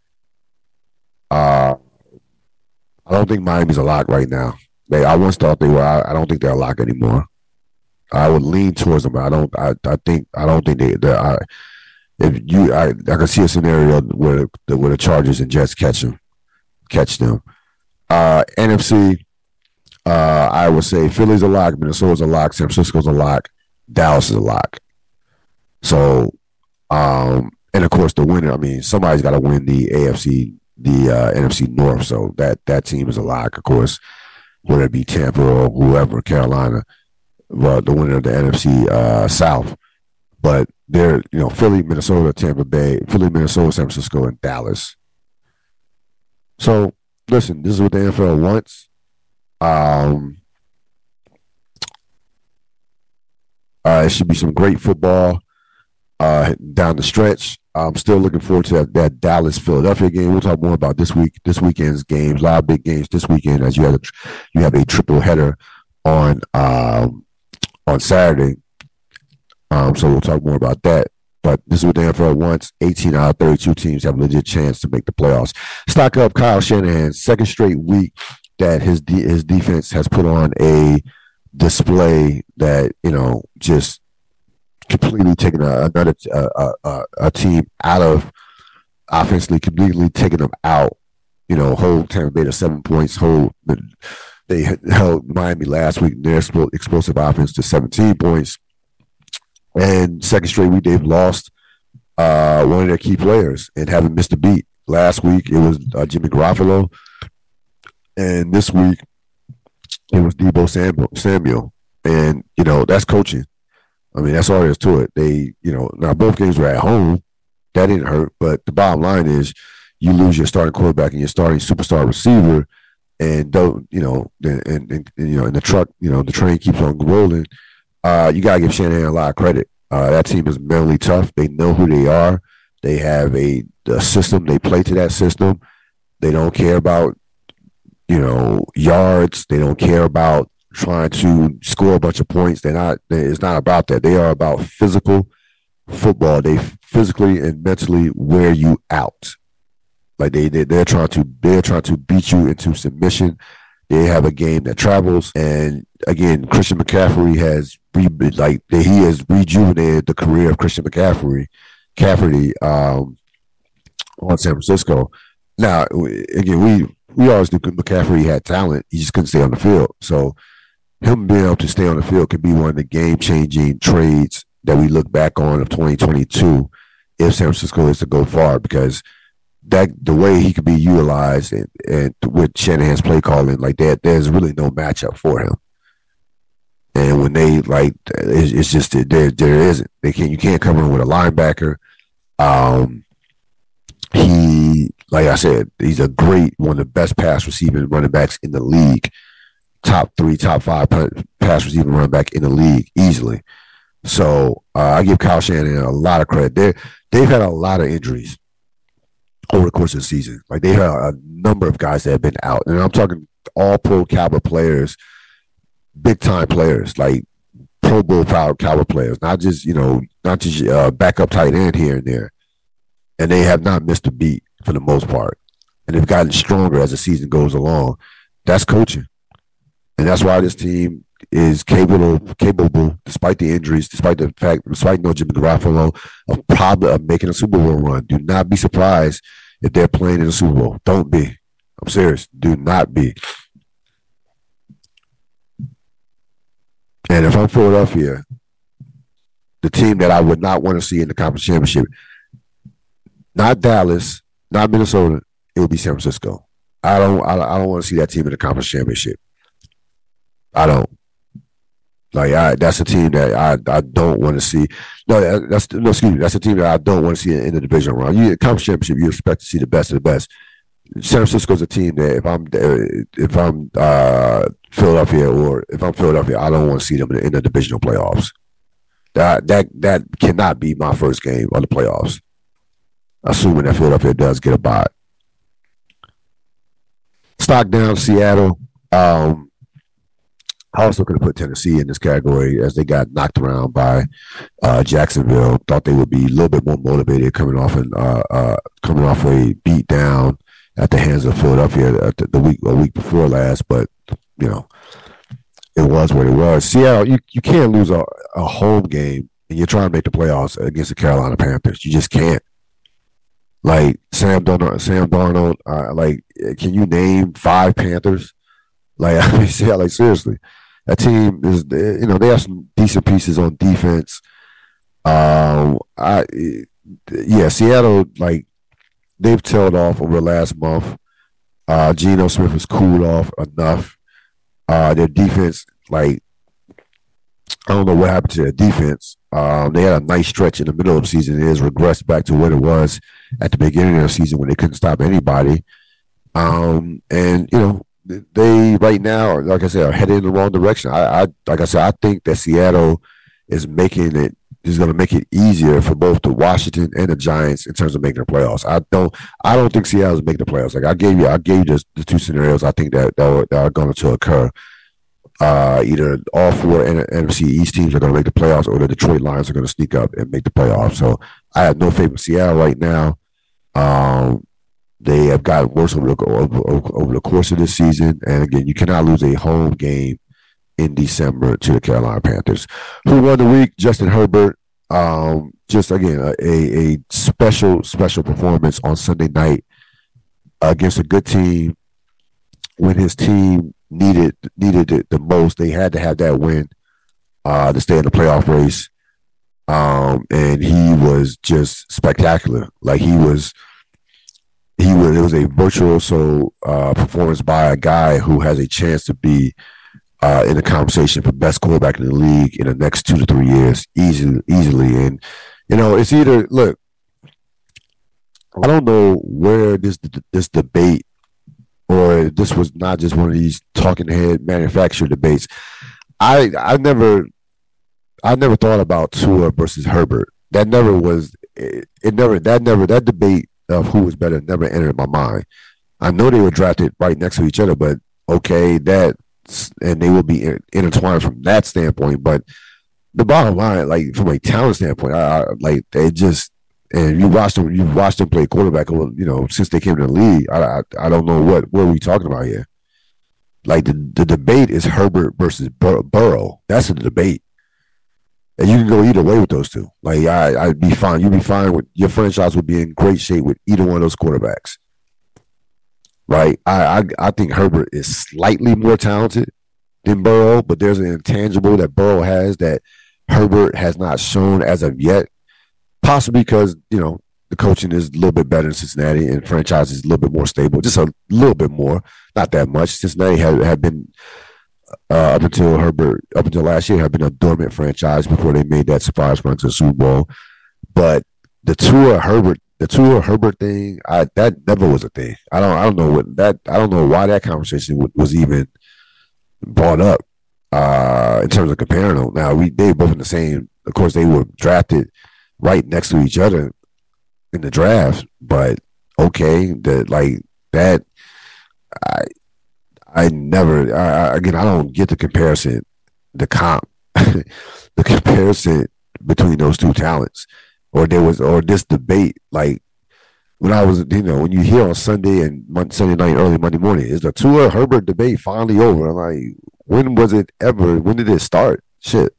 Uh, I don't think Miami's a lock right now. They, I once thought they were. I, I don't think they're a lock anymore. I would lean towards them, but I don't. I, I think. I don't think they. I, if you, I, I can see a scenario where the where the Chargers and Jets catch them, catch them. Uh, N F C. Uh, I would say Philly's a lock, Minnesota's a lock, San Francisco's a lock, Dallas is a lock. So. Um, and of course, the winner. I mean, somebody's got to win the A F C, the uh, N F C North. So that that team is a lock. Of course, whether it be Tampa or whoever, Carolina, well, the winner of the N F C uh, South. But they're you know Philly, Minnesota, Tampa Bay, Philly, Minnesota, San Francisco, and Dallas. So listen, this is what the N F L wants. Um, uh, it should be some great football. Uh, down the stretch, I'm still looking forward to that, that Dallas Philadelphia game. We'll talk more about this week, this weekend's games. A lot of big games this weekend as you have a, you have a triple header on um, on Saturday. Um, so we'll talk more about that. But this is what the N F L wants. eighteen out of thirty-two teams have a legit chance to make the playoffs. Stock up Kyle Shanahan, second straight week that his de- his defense has put on a display that you know just. Completely taking a, another uh, uh, a team out of offensively, completely taking them out. You know, hold Tampa Bay to seven points. Hold they held Miami last week. Their explosive offense to seventeen points. And second straight week they've lost uh, one of their key players and haven't missed a beat. Last week it was uh, Jimmy Garoppolo. And this week it was Debo Samuel, Samuel. And, you know, that's coaching. I mean, that's all there is to it. They, you know, now both games were at home. That didn't hurt. But the bottom line is you lose your starting quarterback and your starting superstar receiver, and don't, you know, and, and, and you know, and the truck, you know, the train keeps on rolling. Uh, you gotta give Shanahan a lot of credit. Uh, that team is mentally tough. They know who they are. They have a, a system. They play to that system. They don't care about, you know, yards. They don't care about trying to score a bunch of points. They're not. They, it's not about that. They are about physical football. They physically and mentally wear you out. Like they, they they're trying to they're trying to beat you into submission. They have a game that travels, and again, Christian McCaffrey has re, like he has rejuvenated the career of Christian McCaffrey, McCaffrey um, on San Francisco. Now, again, we we always knew McCaffrey had talent. He just couldn't stay on the field. So him being able to stay on the field could be one of the game-changing trades that we look back on of twenty twenty-two if San Francisco is to go far, because that the way he could be utilized and, and with Shanahan's play calling like that, there's really no matchup for him. And when they like, it's, it's just there there isn't. They can't you can't cover him with a linebacker. Um, he, like I said, he's a great one of the best pass receiving running backs in the league. Top three, top five pass receiving running back in the league easily. So uh, I give Kyle Shanahan a lot of credit. They they've had a lot of injuries over the course of the season. Like they had a number of guys that have been out, and I'm talking all pro caliber players, big time players, like Pro Bowl caliber players, not just you know, not just uh, backup tight end here and there. And they have not missed a beat for the most part, and they've gotten stronger as the season goes along. That's coaching, and that's why this team is capable, capable, despite the injuries, despite the fact, despite no Jimmy Garoppolo, of probably of making a Super Bowl run. Do not be surprised if they're playing in the Super Bowl. Don't be. I'm serious. Do not be. And if I'm Philadelphia, the team that I would not want to see in the conference championship, not Dallas, not Minnesota, it would be San Francisco. I don't. I, I don't want to see that team in the conference championship. I don't. Like I, that's a team that I, I don't want to see. No, that's no excuse me. That's a team that I don't want to see in, in the division round. You conference championship, you expect to see the best of the best. San Francisco's a team that if I'm if I'm uh, Philadelphia or if I'm Philadelphia, I don't want to see them in the, in the divisional playoffs. That that that cannot be my first game of the playoffs. Assuming that Philadelphia does get a bye. Stock down, Seattle. Um, I also could have put Tennessee in this category as they got knocked around by uh, Jacksonville. Thought they would be a little bit more motivated coming off and uh, uh, coming off a beat down at the hands of Philadelphia the, the week a week before last. But you know, it was what it was. Seattle, you, you can't lose a, a home game and you're trying to make the playoffs against the Carolina Panthers. You just can't. Like Sam Darnold, Sam Darnold. Uh, like, can you name five Panthers? Like, I mean, see, like seriously. That team is, you know, they have some decent pieces on defense. Um, I, yeah, Seattle, like, they've tailed off over the last month. Uh, Geno Smith has cooled off enough. Uh, their defense, like, I don't know what happened to their defense. Um, they had a nice stretch in the middle of the season. It has regressed back to what it was at the beginning of the season when they couldn't stop anybody. Um, and, you know, they right now, like I said, are headed in the wrong direction. I, I like I said, I think that Seattle is making it is going to make it easier for both the Washington and the Giants in terms of making the playoffs. I don't, I don't think Seattle is making the playoffs. Like I gave you, I gave you just the two scenarios. I think that that are, that are going to occur. Uh, either all four N F C East teams are going to make the playoffs, or the Detroit Lions are going to sneak up and make the playoffs. So I have no faith in Seattle right now. Um. They have gotten worse over the, over, over the course of this season. And again, you cannot lose a home game in December to the Carolina Panthers. Who won the week? Justin Herbert. Um, just, again, a, a special, special performance on Sunday night against a good team. When his team needed needed it the most, they had to have that win uh, to stay in the playoff race. Um, and he was just spectacular. Like, he was – he was it was a virtuoso uh, performance by a guy who has a chance to be uh, in the conversation for best quarterback in the league in the next two to three years, easily. Easily, and you know, it's either look. I don't know where this this debate, or this was not just one of these talking head manufactured debates. I I never I never thought about Tua versus Herbert. That never was it, it never that never that debate of who was better never entered my mind. I know they were drafted right next to each other, but okay, that and they will be intertwined from that standpoint. But the bottom line, like from a talent standpoint, I, I like they just. And you watched them. You watched them play quarterback. You know, since they came to the league, I, I I don't know what what are we talking about here. Like the, the debate is Herbert versus Bur- Burrow. That's the debate, and you can go either way with those two. Like I I'd be fine. You'd be fine with your franchise would be in great shape with either one of those quarterbacks. Right? I I, I think Herbert is slightly more talented than Burrow, but there's an intangible that Burrow has that Herbert has not shown as of yet. Possibly because, you know, the coaching is a little bit better in Cincinnati and franchise is a little bit more stable, just a little bit more, not that much. Cincinnati had, had been, uh, up until Herbert, up until last year, had been a dormant franchise before they made that surprise run to the Super Bowl. But the Tua Herbert, the Tua Herbert thing, I, that never was a thing. I don't, I don't know what that, I don't know why that conversation w- was even brought up uh, in terms of comparing them. Now, we they both in the same, of course, they were drafted right next to each other in the draft, but okay, that like that, I I never I, again I don't get the comparison, the comp, the comparison between those two talents, or there was or this debate like when I was you know when you hear on Sunday and Monday, Sunday night early Monday morning is the Tua Herbert debate finally over? I'm like, when was it ever? When did it start? Shit.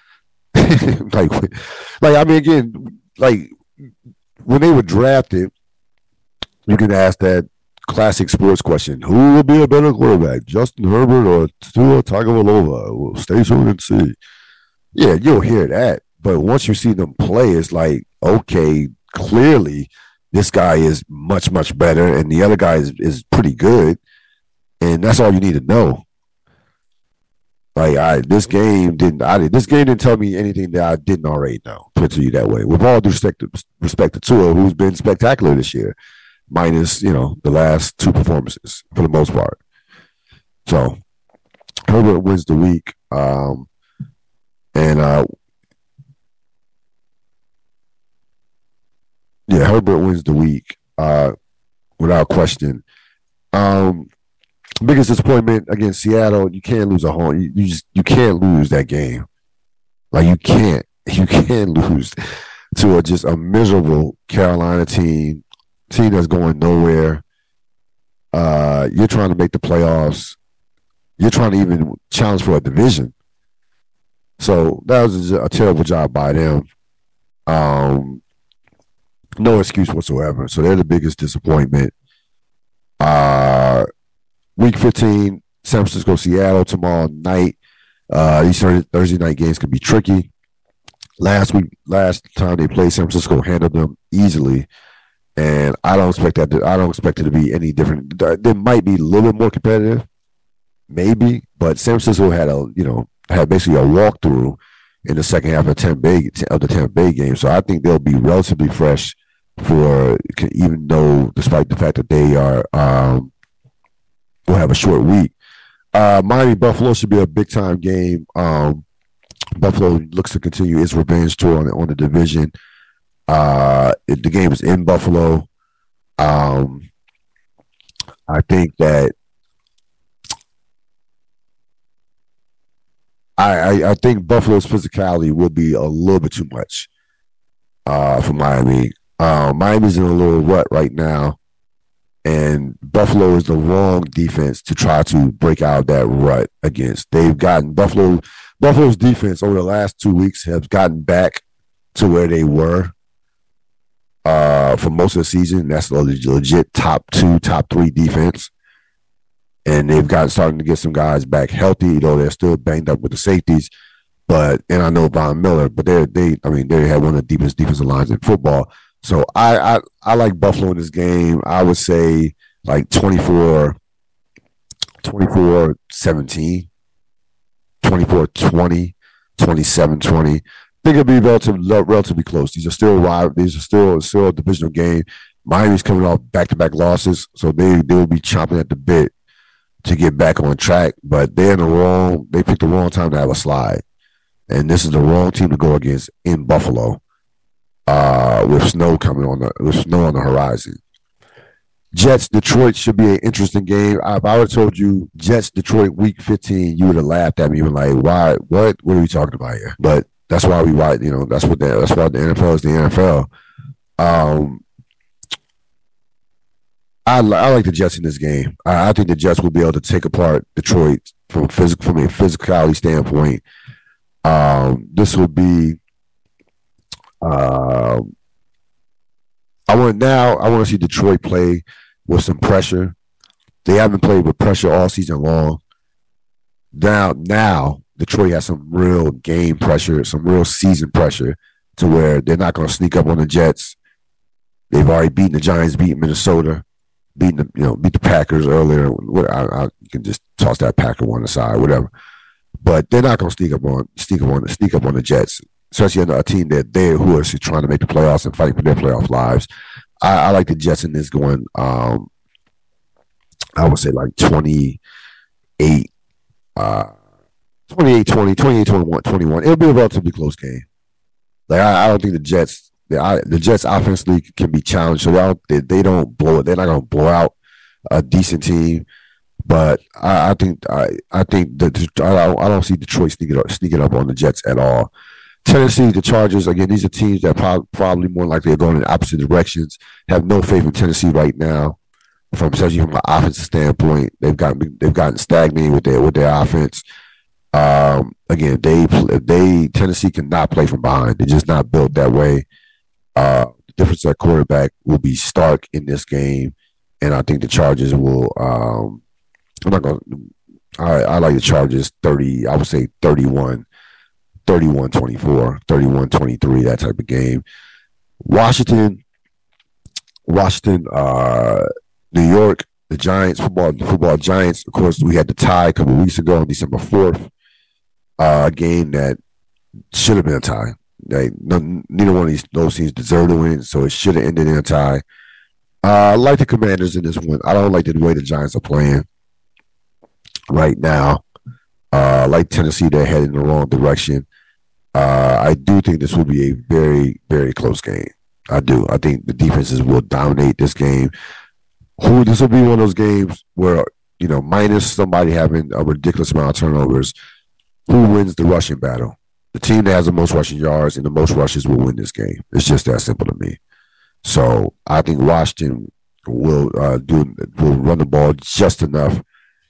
like, like I mean, again, like when they were drafted, you can ask that classic sports question: who will be a better quarterback, Justin Herbert or Tua Tagovailoa? Well, stay tuned and see. Yeah, you'll hear that, but once you see them play, it's like, okay, clearly this guy is much, much better, and the other guy is, is pretty good, and that's all you need to know. Like I, this game didn't. I this game didn't tell me anything that I didn't already know. Put it to you that way. With all due respect to, respect to Tua, who's been spectacular this year, minus you know the last two performances for the most part. So Herbert wins the week, um, and uh, yeah, Herbert wins the week uh, without question. Um, Biggest disappointment against Seattle. You can't lose a home. You, you just you can't lose that game. Like you can't. You can't lose to a just a miserable Carolina team, team that's going nowhere. Uh, you're trying to make the playoffs. You're trying to even challenge for a division. So that was a, a terrible job by them. Um, no excuse whatsoever. So they're the biggest disappointment. Uh. Week fifteen, San Francisco, Seattle tomorrow night. Uh, these Thursday night games can be tricky. Last week, last time they played, San Francisco handled them easily, and I don't expect that. To, I don't expect it to be any different. They might be a little bit more competitive, maybe, but San Francisco had a you know had basically a walkthrough in the second half of the Tampa Bay of the Tampa Bay game. So I think they'll be relatively fresh for even though, despite the fact that they are. Um, We'll have a short week. Uh, Miami Buffalo should be a big time game. Um, Buffalo looks to continue its revenge tour on the, on the division. Uh, it, the game is in Buffalo. Um, I think that I, I, I think Buffalo's physicality will be a little bit too much uh, for Miami. Uh, Miami's in a little rut right now. And Buffalo is the wrong defense to try to break out of that rut against. They've gotten Buffalo, Buffalo's defense over the last two weeks have gotten back to where they were uh, for most of the season. That's a legit top two, top three defense. And they've gotten starting to get some guys back healthy, though they're still banged up with the safeties. But and I know Von Miller, but they they I mean they had one of the deepest defensive lines in football. So I, I I like Buffalo in this game. I would say like twenty-four, twenty-four seventeen, twenty-four twenty, twenty-seven twenty. I think it'll be relatively relatively close. These are still wide. These are still still a divisional game. Miami's coming off back-to-back losses, so they they will be chomping at the bit to get back on track. But they're in the wrong. They picked the wrong time to have a slide, and this is the wrong team to go against in Buffalo. Uh, with snow coming on the with snow on the horizon. Jets Detroit should be an interesting game. If I would have told you Jets Detroit week fifteen, you would have laughed at me and like, why? What? What are we talking about here? But that's why we write. You know, that's what the, that's why the N F L is the N F L. Um, I, I like the Jets in this game. I, I think the Jets will be able to take apart Detroit from physical from a physicality standpoint. Um, this will be. Uh, I want now. I want to see Detroit play with some pressure. They haven't played with pressure all season long. Now, now Detroit has some real game pressure, some real season pressure, to where they're not going to sneak up on the Jets. They've already beaten the Giants, beaten Minnesota, beaten the you know beat the Packers earlier. I, I, you can just toss that Packer one aside, whatever. But they're not going to sneak up on sneak up on sneak up on the Jets. Especially on a team that they who are trying to make the playoffs and fighting for their playoff lives. I, I like the Jets in this going, um, I would say like twenty-eight, uh, twenty-eight twenty, twenty-eight twenty-one, twenty-one. It'll be a relatively close game. Like I, I don't think the Jets, the, I, the Jets offensively can be challenged. So they, they, they don't blow it. They're not going to blow out a decent team. But I, I think I, I think that I don't, I don't see Detroit sneaking up, sneaking up on the Jets at all. Tennessee, the Chargers, again, these are teams that pro- probably more likely are going in opposite directions. Have no faith in Tennessee right now, from especially from an offensive standpoint. They've gotten they've gotten stagnated with their with their offense. Um, again, they they Tennessee cannot play from behind. They're just not built that way. Uh, the difference at quarterback will be stark in this game, and I think the Chargers will. Um, I'm not going. I I like the Chargers thirty. I would say thirty-one. thirty-one twenty-four, thirty-one twenty-three, that type of game. Washington, Washington, uh, New York, the Giants, football, football Giants. Of course, we had the tie a couple of weeks ago on December fourth. Uh, a game that should have been a tie. Like, no, neither one of these those teams deserved to win, so it should have ended in a tie. Uh, I like the Commanders in this one. I don't like the way the Giants are playing right now. Uh, like Tennessee, they're heading in the wrong direction. Uh, I do think this will be a very, very close game. I do. I think the defenses will dominate this game. Who this will be one of those games where, you know, minus somebody having a ridiculous amount of turnovers, who wins the rushing battle? The team that has the most rushing yards and the most rushes will win this game. It's just that simple to me. So I think Washington will uh, do will run the ball just enough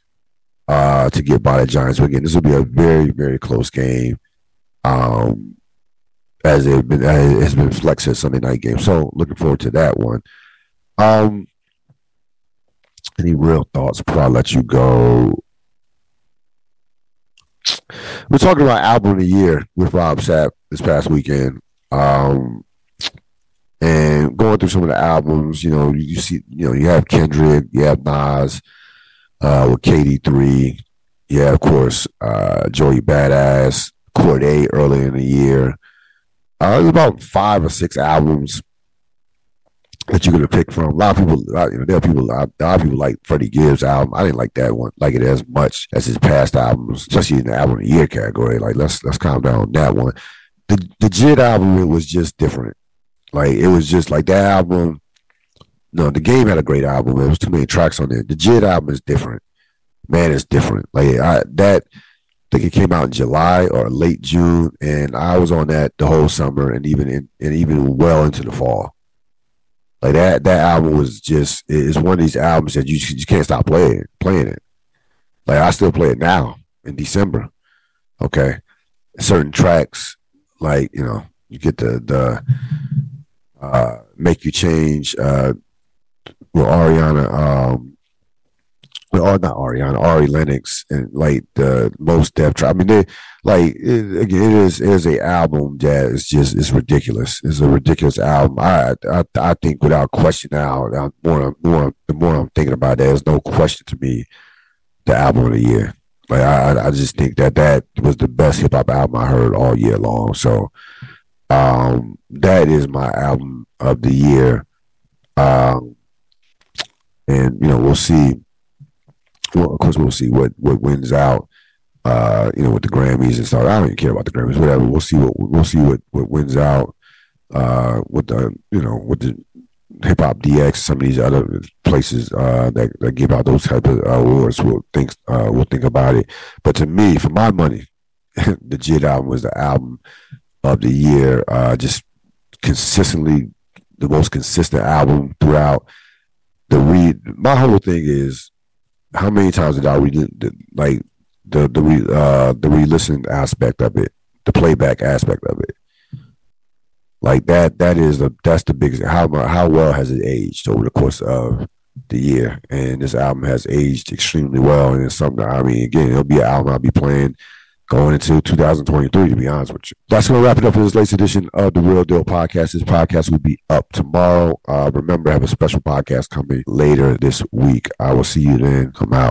uh, to get by the Giants. But again, this will be a very, very close game. Um, as it been as it has been flexed as Sunday night game. So looking forward to that one. Um, any real thoughts before I let you go? We're talking about album of the year with Rob Sapp this past weekend. Um, and going through some of the albums, you know, you see, you know, you have Kendrick, you have Nas, uh, with K D three, yeah, of course, uh, Joey Badass, Cordae earlier in the year. Uh, there's about five or six albums that you're gonna pick from. A lot of people, you know, there are people, a lot of people like Freddie Gibbs' album. I didn't like that one, like it as much as his past albums, especially in the album of the year category. Like let's let's calm down on that one. The the J I D album, it was just different. Like it was just like that album. No, the Game had a great album. There was too many tracks on there. The J I D album is different. Man, it's different. Like I, that. I think it came out in July or late June, and I was on that the whole summer and even in, and even well into the fall. Like that, that album was just it's one of these albums that you you can't stop playing playing it. Like I still play it now in December. Okay, certain tracks like you know you get the the uh, Make You Change uh, with Ariana. Um, Oh, not Ariana, Ari Lennox, and like the Most Def. Tri- I mean, they like it, again. It is it is a album that is just it's ridiculous. It's a ridiculous album. I I, I think without question now, the more more the more I'm thinking about it, there's no question to me the album of the year. Like I I just think that that was the best hip hop album I heard all year long. So um, that is my album of the year. Um, and you know we'll see. Well, of course, we'll see what, what wins out. Uh, you know, with the Grammys and stuff. I don't even care about the Grammys. Whatever. We'll see what we'll see what, what wins out. Uh, with the you know with the Hip Hop D X, some of these other places uh, that, that give out those type of awards will think uh, will think about it. But to me, for my money, the J I D album was the album of the year. Uh, just consistently the most consistent album throughout. The read. My whole thing is, how many times did I read the, like the the re, uh, the re-listen aspect of it, the playback aspect of it, like that? That is the that's the biggest. How how well has it aged over the course of the year? And this album has aged extremely well, and it's something. I mean, again, it'll be an album I'll be playing going into two thousand twenty-three, to be honest with you. That's going to wrap it up for this latest edition of the Real Deal Podcast. This podcast will be up tomorrow. Uh, remember, I have a special podcast coming later this week. I will see you then. Come out.